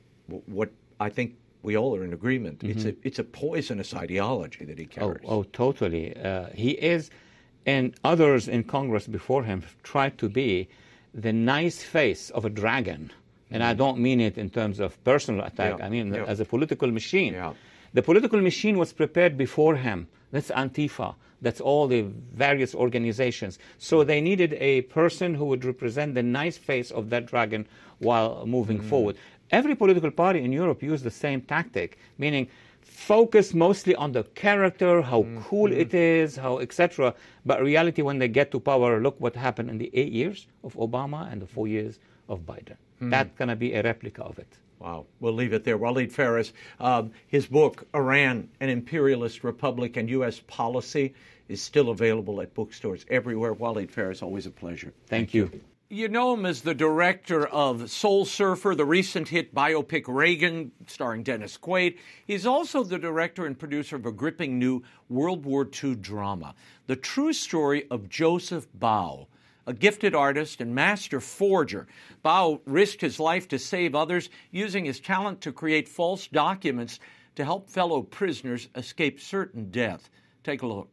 what I think we all are in agreement. Mm-hmm. It's a it's a poisonous ideology that he carries. Oh, oh totally. Uh, he is, and others in Congress before him tried to be the nice face of a dragon. And I don't mean it in terms of personal attack. Yeah. I mean yeah. as a political machine. Yeah. The political machine was prepared before him. That's Antifa. That's all the various organizations. So they needed a person who would represent the nice face of that dragon while moving mm. forward. Every political party in Europe used the same tactic, meaning focus mostly on the character, how mm. cool mm. it is, how et cetera. But reality, when they get to power, look what happened in the eight years of Obama and the four years of Biden. Mm. That's going to be a replica of it. Wow. We'll leave it there. Waleed Phares, um, his book, Iran, An Imperialist Republic and U S Policy, is still available at bookstores everywhere. Waleed Phares, always a pleasure. Thank you. You know him as the director of Soul Surfer, the recent hit biopic Reagan, starring Dennis Quaid. He's also the director and producer of a gripping new World War Two drama, the true story of Joseph Bao, a gifted artist and master forger. Bao risked his life to save others, using his talent to create false documents to help fellow prisoners escape certain death. Take a look.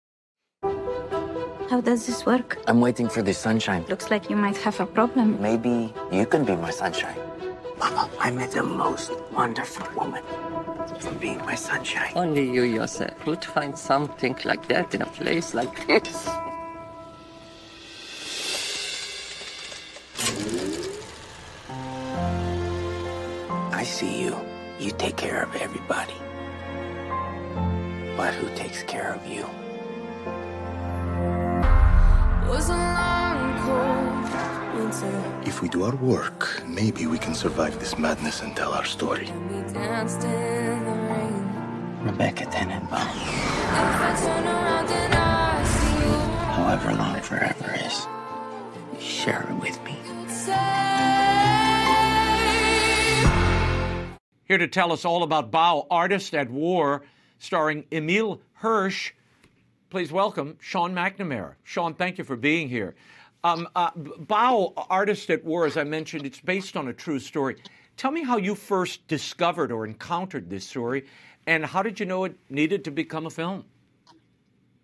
How does this work? I'm waiting for the sunshine. Looks like you might have a problem. Maybe you can be my sunshine. Mama, I met the most wonderful woman for being my sunshine. Only you yourself would find something like that in a place like this. I see you. You take care of everybody. But who takes care of you? Was a long, cold winter. If we do our work, maybe we can survive this madness and tell our story. We danced in the rain. Rebecca Tenenbaum. If I turn around and I see you, however long forever is, share it with me. Here to tell us all about Bao, Artist at War, starring Emile Hirsch. Please welcome Sean McNamara. Sean, thank you for being here. Um, uh, Bao, Artist at War, as I mentioned, it's based on a true story. Tell me how you first discovered or encountered this story, and how did you know it needed to become a film?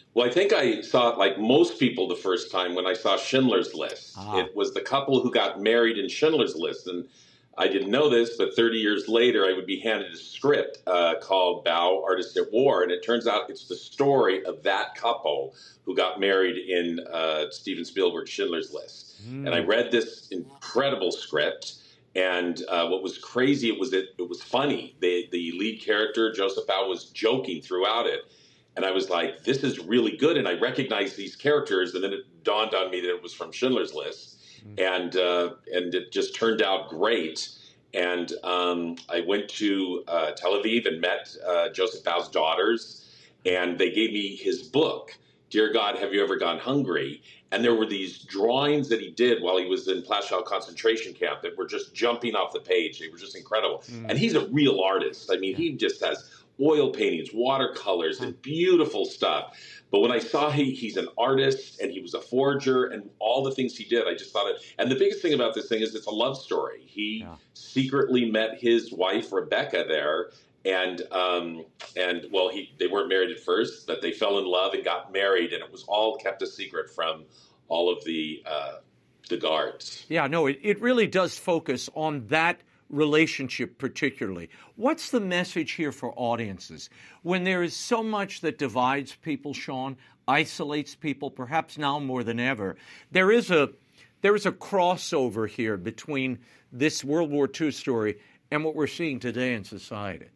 Well, I think I saw it like most people the first time when I saw Schindler's List. Ah. It was the couple who got married in Schindler's List. And I didn't know this, but thirty years later, I would be handed a script uh, called Bao, Artists at War. And it turns out it's the story of that couple who got married in uh, Steven Spielberg's Schindler's List. Mm. And I read this incredible script. And uh, what was crazy, it was that it was funny. The, the lead character, Joseph Bao, was joking throughout it. And I was like, this is really good. And I recognized these characters. And then it dawned on me that it was from Schindler's List. Mm-hmm. And uh, and it just turned out great. And um, I went to uh, Tel Aviv and met uh, Joseph Bao's daughters. And they gave me his book, Dear God, Have You Ever Gone Hungry? And there were these drawings that he did while he was in Plaszow concentration camp that were just jumping off the page. They were just incredible. Mm-hmm. And he's a real artist. I mean, he just has oil paintings, watercolors, and beautiful stuff. But when I saw he, he's an artist and he was a forger and all the things he did, I just thought it. And the biggest thing about this thing is it's a love story. He yeah. secretly met his wife, Rebecca, there. And, um, and well, he they weren't married at first, but they fell in love and got married. And it was all kept a secret from all of the, uh, the guards. Yeah, no, it, it really does focus on that relationship particularly. What's the message here for audiences when there is so much that divides people, Sean, isolates people, perhaps now more than ever? There is a there is a crossover here between this World War Two story and what we're seeing today in society.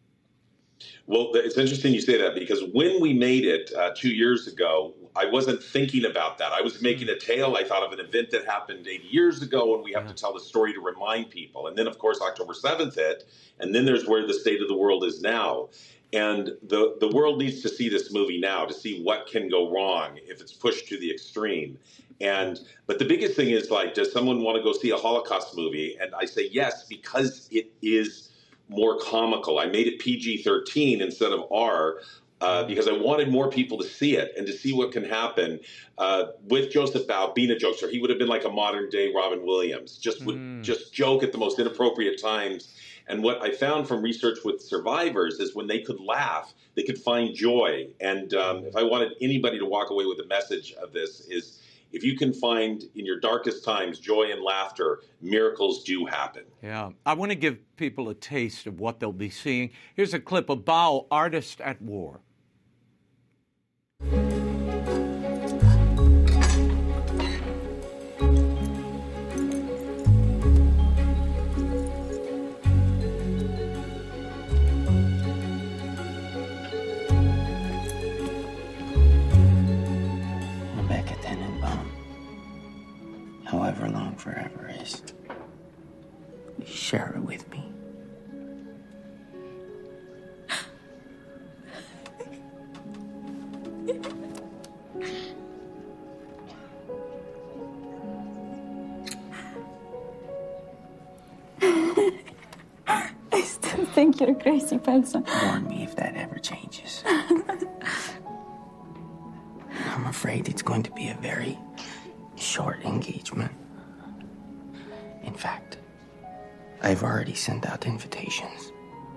Well, it's interesting you say that because when we made it uh, two years ago, I wasn't thinking about that. I was making a tale. I thought of an event that happened eighty years ago, and we have yeah. to tell the story to remind people. And then, of course, October seventh hit, and then there's where the state of the world is now. And the, the world needs to see this movie now to see what can go wrong if it's pushed to the extreme. And but the biggest thing is, like, does someone want to go see a Holocaust movie? And I say yes, because it is more comical. I made it P G thirteen instead of R. Uh, because I wanted more people to see it and to see what can happen uh, with Joseph Bao being a jokester. He would have been like a modern day Robin Williams, just would mm. just joke at the most inappropriate times. And what I found from research with survivors is when they could laugh, they could find joy. And um, if I wanted anybody to walk away with a message of this is, if you can find in your darkest times joy and laughter, miracles do happen. Yeah. I want to give people a taste of what they'll be seeing. Here's a clip of Bao, Artist at War. Rebecca Tenenbaum, however long forever is, share it with me. I still think you're a crazy person. Warn me if that ever changes. I'm afraid it's going to be a very short engagement. In fact, I've already sent out invitations.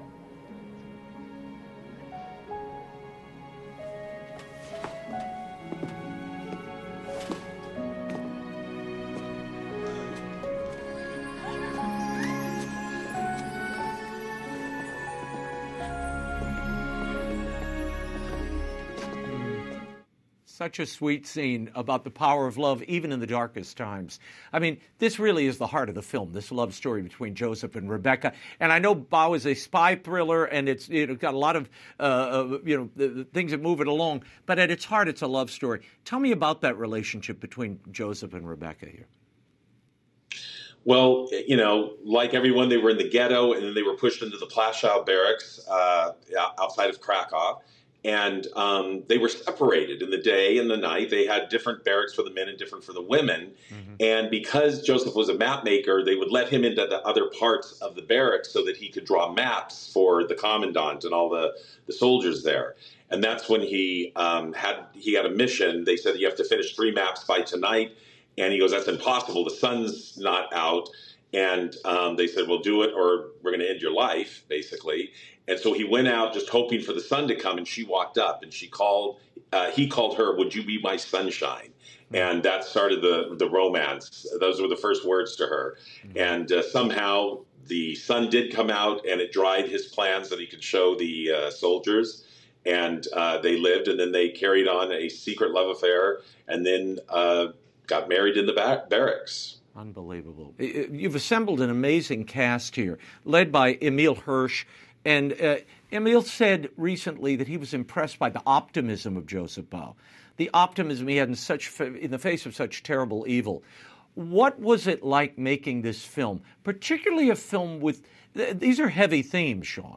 Such a sweet scene about the power of love, even in the darkest times. I mean, this really is the heart of the film, this love story between Joseph and Rebecca. And I know Bao is a spy thriller, and it's you know, got a lot of uh, uh, you know the, the things that move it along. But at its heart, it's a love story. Tell me about that relationship between Joseph and Rebecca here. Well, you know, like everyone, they were in the ghetto, and then they were pushed into the Plaszow barracks uh, outside of Krakow. And um, they were separated in the day and the night. They had different barracks for the men and different for the women. Mm-hmm. And because Joseph was a map maker, they would let him into the other parts of the barracks so that he could draw maps for the commandant and all the, the soldiers there. And that's when he um, had he had a mission. They said, you have to finish three maps by tonight. And he goes, that's impossible. The sun's not out. And um, they said, well, do it or we're going to end your life, basically. And so he went out just hoping for the sun to come, and she walked up and she called, uh, he called her, would you be my sunshine? And that started the, the romance. Those were the first words to her. And uh, somehow the sun did come out and it dried his plans that he could show the uh, soldiers. And uh, they lived, and then they carried on a secret love affair, and then uh, got married in the bar- barracks. Unbelievable. You've assembled an amazing cast here, led by Emile Hirsch. And uh, Emile said recently that he was impressed by the optimism of Joseph Bao, the optimism he had in such in the face of such terrible evil. What was it like making this film, particularly a film with these are heavy themes, Sean?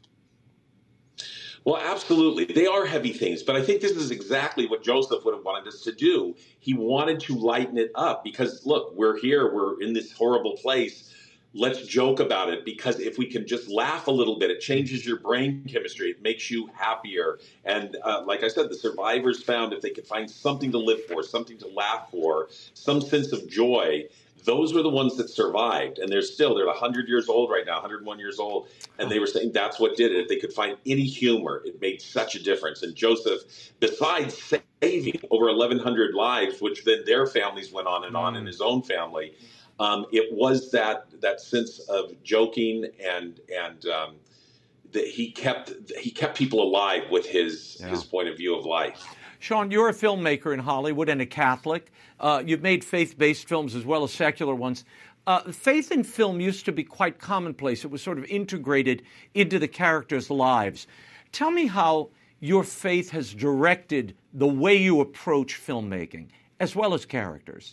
Well, absolutely. They are heavy things, but I think this is exactly what Joseph would have wanted us to do. He wanted to lighten it up because, look, we're here, we're in this horrible place. Let's joke about it, because if we can just laugh a little bit, it changes your brain chemistry. It makes you happier. And uh, like I said, the survivors found if they could find something to live for, something to laugh for, some sense of joy, those were the ones that survived. And they're still, they're one hundred years old right now, one hundred one years old. And they were saying that's what did it. If they could find any humor, it made such a difference. And Joseph, besides saving over eleven hundred lives, which then their families went on and on in his own family, um, it was that that sense of joking and and um, that he kept he kept people alive with his yeah. his point of view of life. Sean, you're a filmmaker in Hollywood and a Catholic. Uh, you've made faith-based films as well as secular ones. Uh, faith in film used to be quite commonplace. It was sort of integrated into the characters' lives. Tell me how your faith has directed the way you approach filmmaking, as well as characters.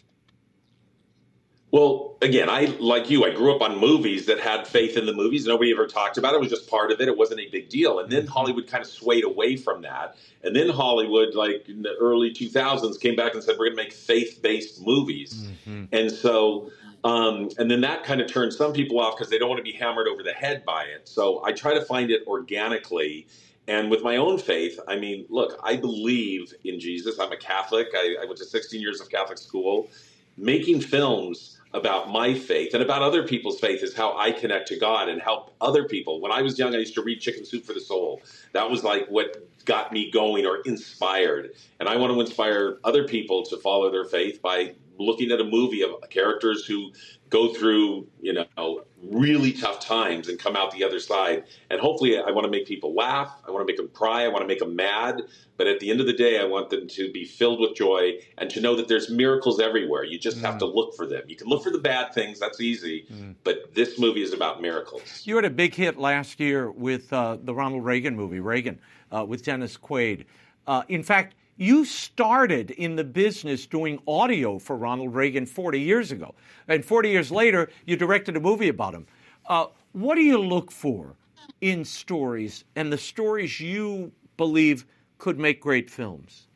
Well, again, I like you, I grew up on movies that had faith in the movies. Nobody ever talked about it. It was just part of it. It wasn't a big deal. And then Hollywood kind of swayed away from that. And then Hollywood, like in the early two thousands, came back and said, we're going to make faith-based movies. Mm-hmm. And so, um, and then that kind of turned some people off because they don't want to be hammered over the head by it. So I try to find it organically. And with my own faith, I mean, look, I believe in Jesus. I'm a Catholic. I, I went to sixteen years of Catholic school. Making films about my faith and about other people's faith is how I connect to God and help other people. When I was young, I used to read Chicken Soup for the Soul. That was like what got me going or inspired. And I want to inspire other people to follow their faith by looking at a movie of characters who go through, you know, really tough times and come out the other side. And hopefully I want to make people laugh. I want to make them cry. I want to make them mad. But at the end of the day, I want them to be filled with joy and to know that there's miracles everywhere. You just mm. have to look for them. You can look for the bad things. That's easy. Mm. But this movie is about miracles. You had a big hit last year with uh, the Ronald Reagan movie, Reagan, uh, with Dennis Quaid. Uh, in fact, you started in the business doing audio for Ronald Reagan forty years ago. And forty years later, you directed a movie about him. Uh, what do you look for in stories and the stories you believe could make great films?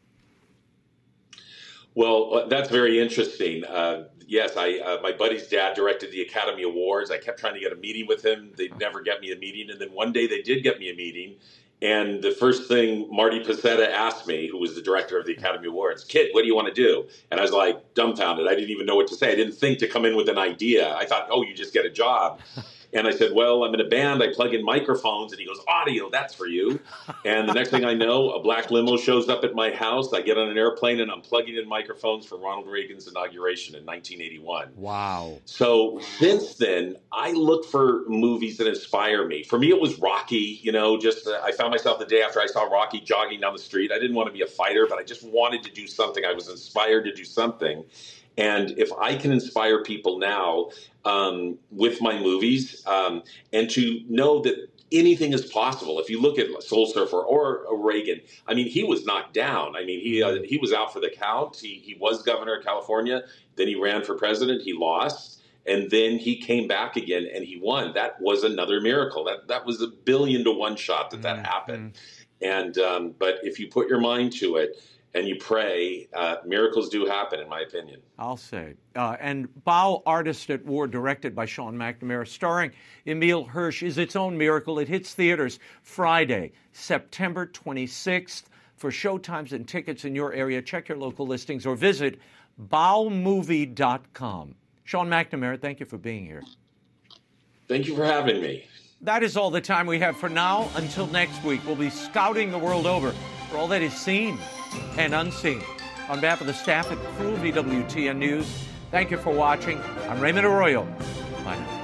Well, that's very interesting. Uh, yes, I uh, my buddy's dad directed the Academy Awards. I kept trying to get a meeting with him. They'd never get me a meeting. And then one day they did get me a meeting. And the first thing Marty Pacetta asked me, who was the director of the Academy Awards, kid, what do you want to do? And I was like dumbfounded. I didn't even know what to say. I didn't think to come in with an idea. I thought, oh, you just get a job. And I said, well, I'm in a band. I plug in microphones. And he goes, audio, that's for you. And the next thing I know, a black limo shows up at my house. I get on an airplane and I'm plugging in microphones for Ronald Reagan's inauguration in nineteen eighty-one. Wow. So since then, I look for movies that inspire me. For me, it was Rocky. You know, just uh, I found myself the day after I saw Rocky jogging down the street. I didn't want to be a fighter, but I just wanted to do something. I was inspired to do something. And if I can inspire people now um, with my movies um, and to know that anything is possible. If you look at Soul Surfer or Reagan, I mean, he was knocked down. I mean, he uh, he was out for the count. He, he was governor of California. Then he ran for president. He lost. And then he came back again and he won. That was another miracle. That that was a billion to one shot that that mm-hmm. happened. And um, but if you put your mind to it, and you pray, uh, miracles do happen, in my opinion. I'll say. Uh, and Bao, Artist at War, directed by Sean McNamara, starring Emile Hirsch, is its own miracle. It hits theaters Friday, September twenty-sixth. For showtimes and tickets in your area, check your local listings or visit bao movie dot com. Sean McNamara, thank you for being here. Thank you for having me. That is all the time we have for now. Until next week, we'll be scouting the world over for all that is seen and unseen. On behalf of the staff at crew of E W T N News, thank you for watching. I'm Raymond Arroyo. Bye now.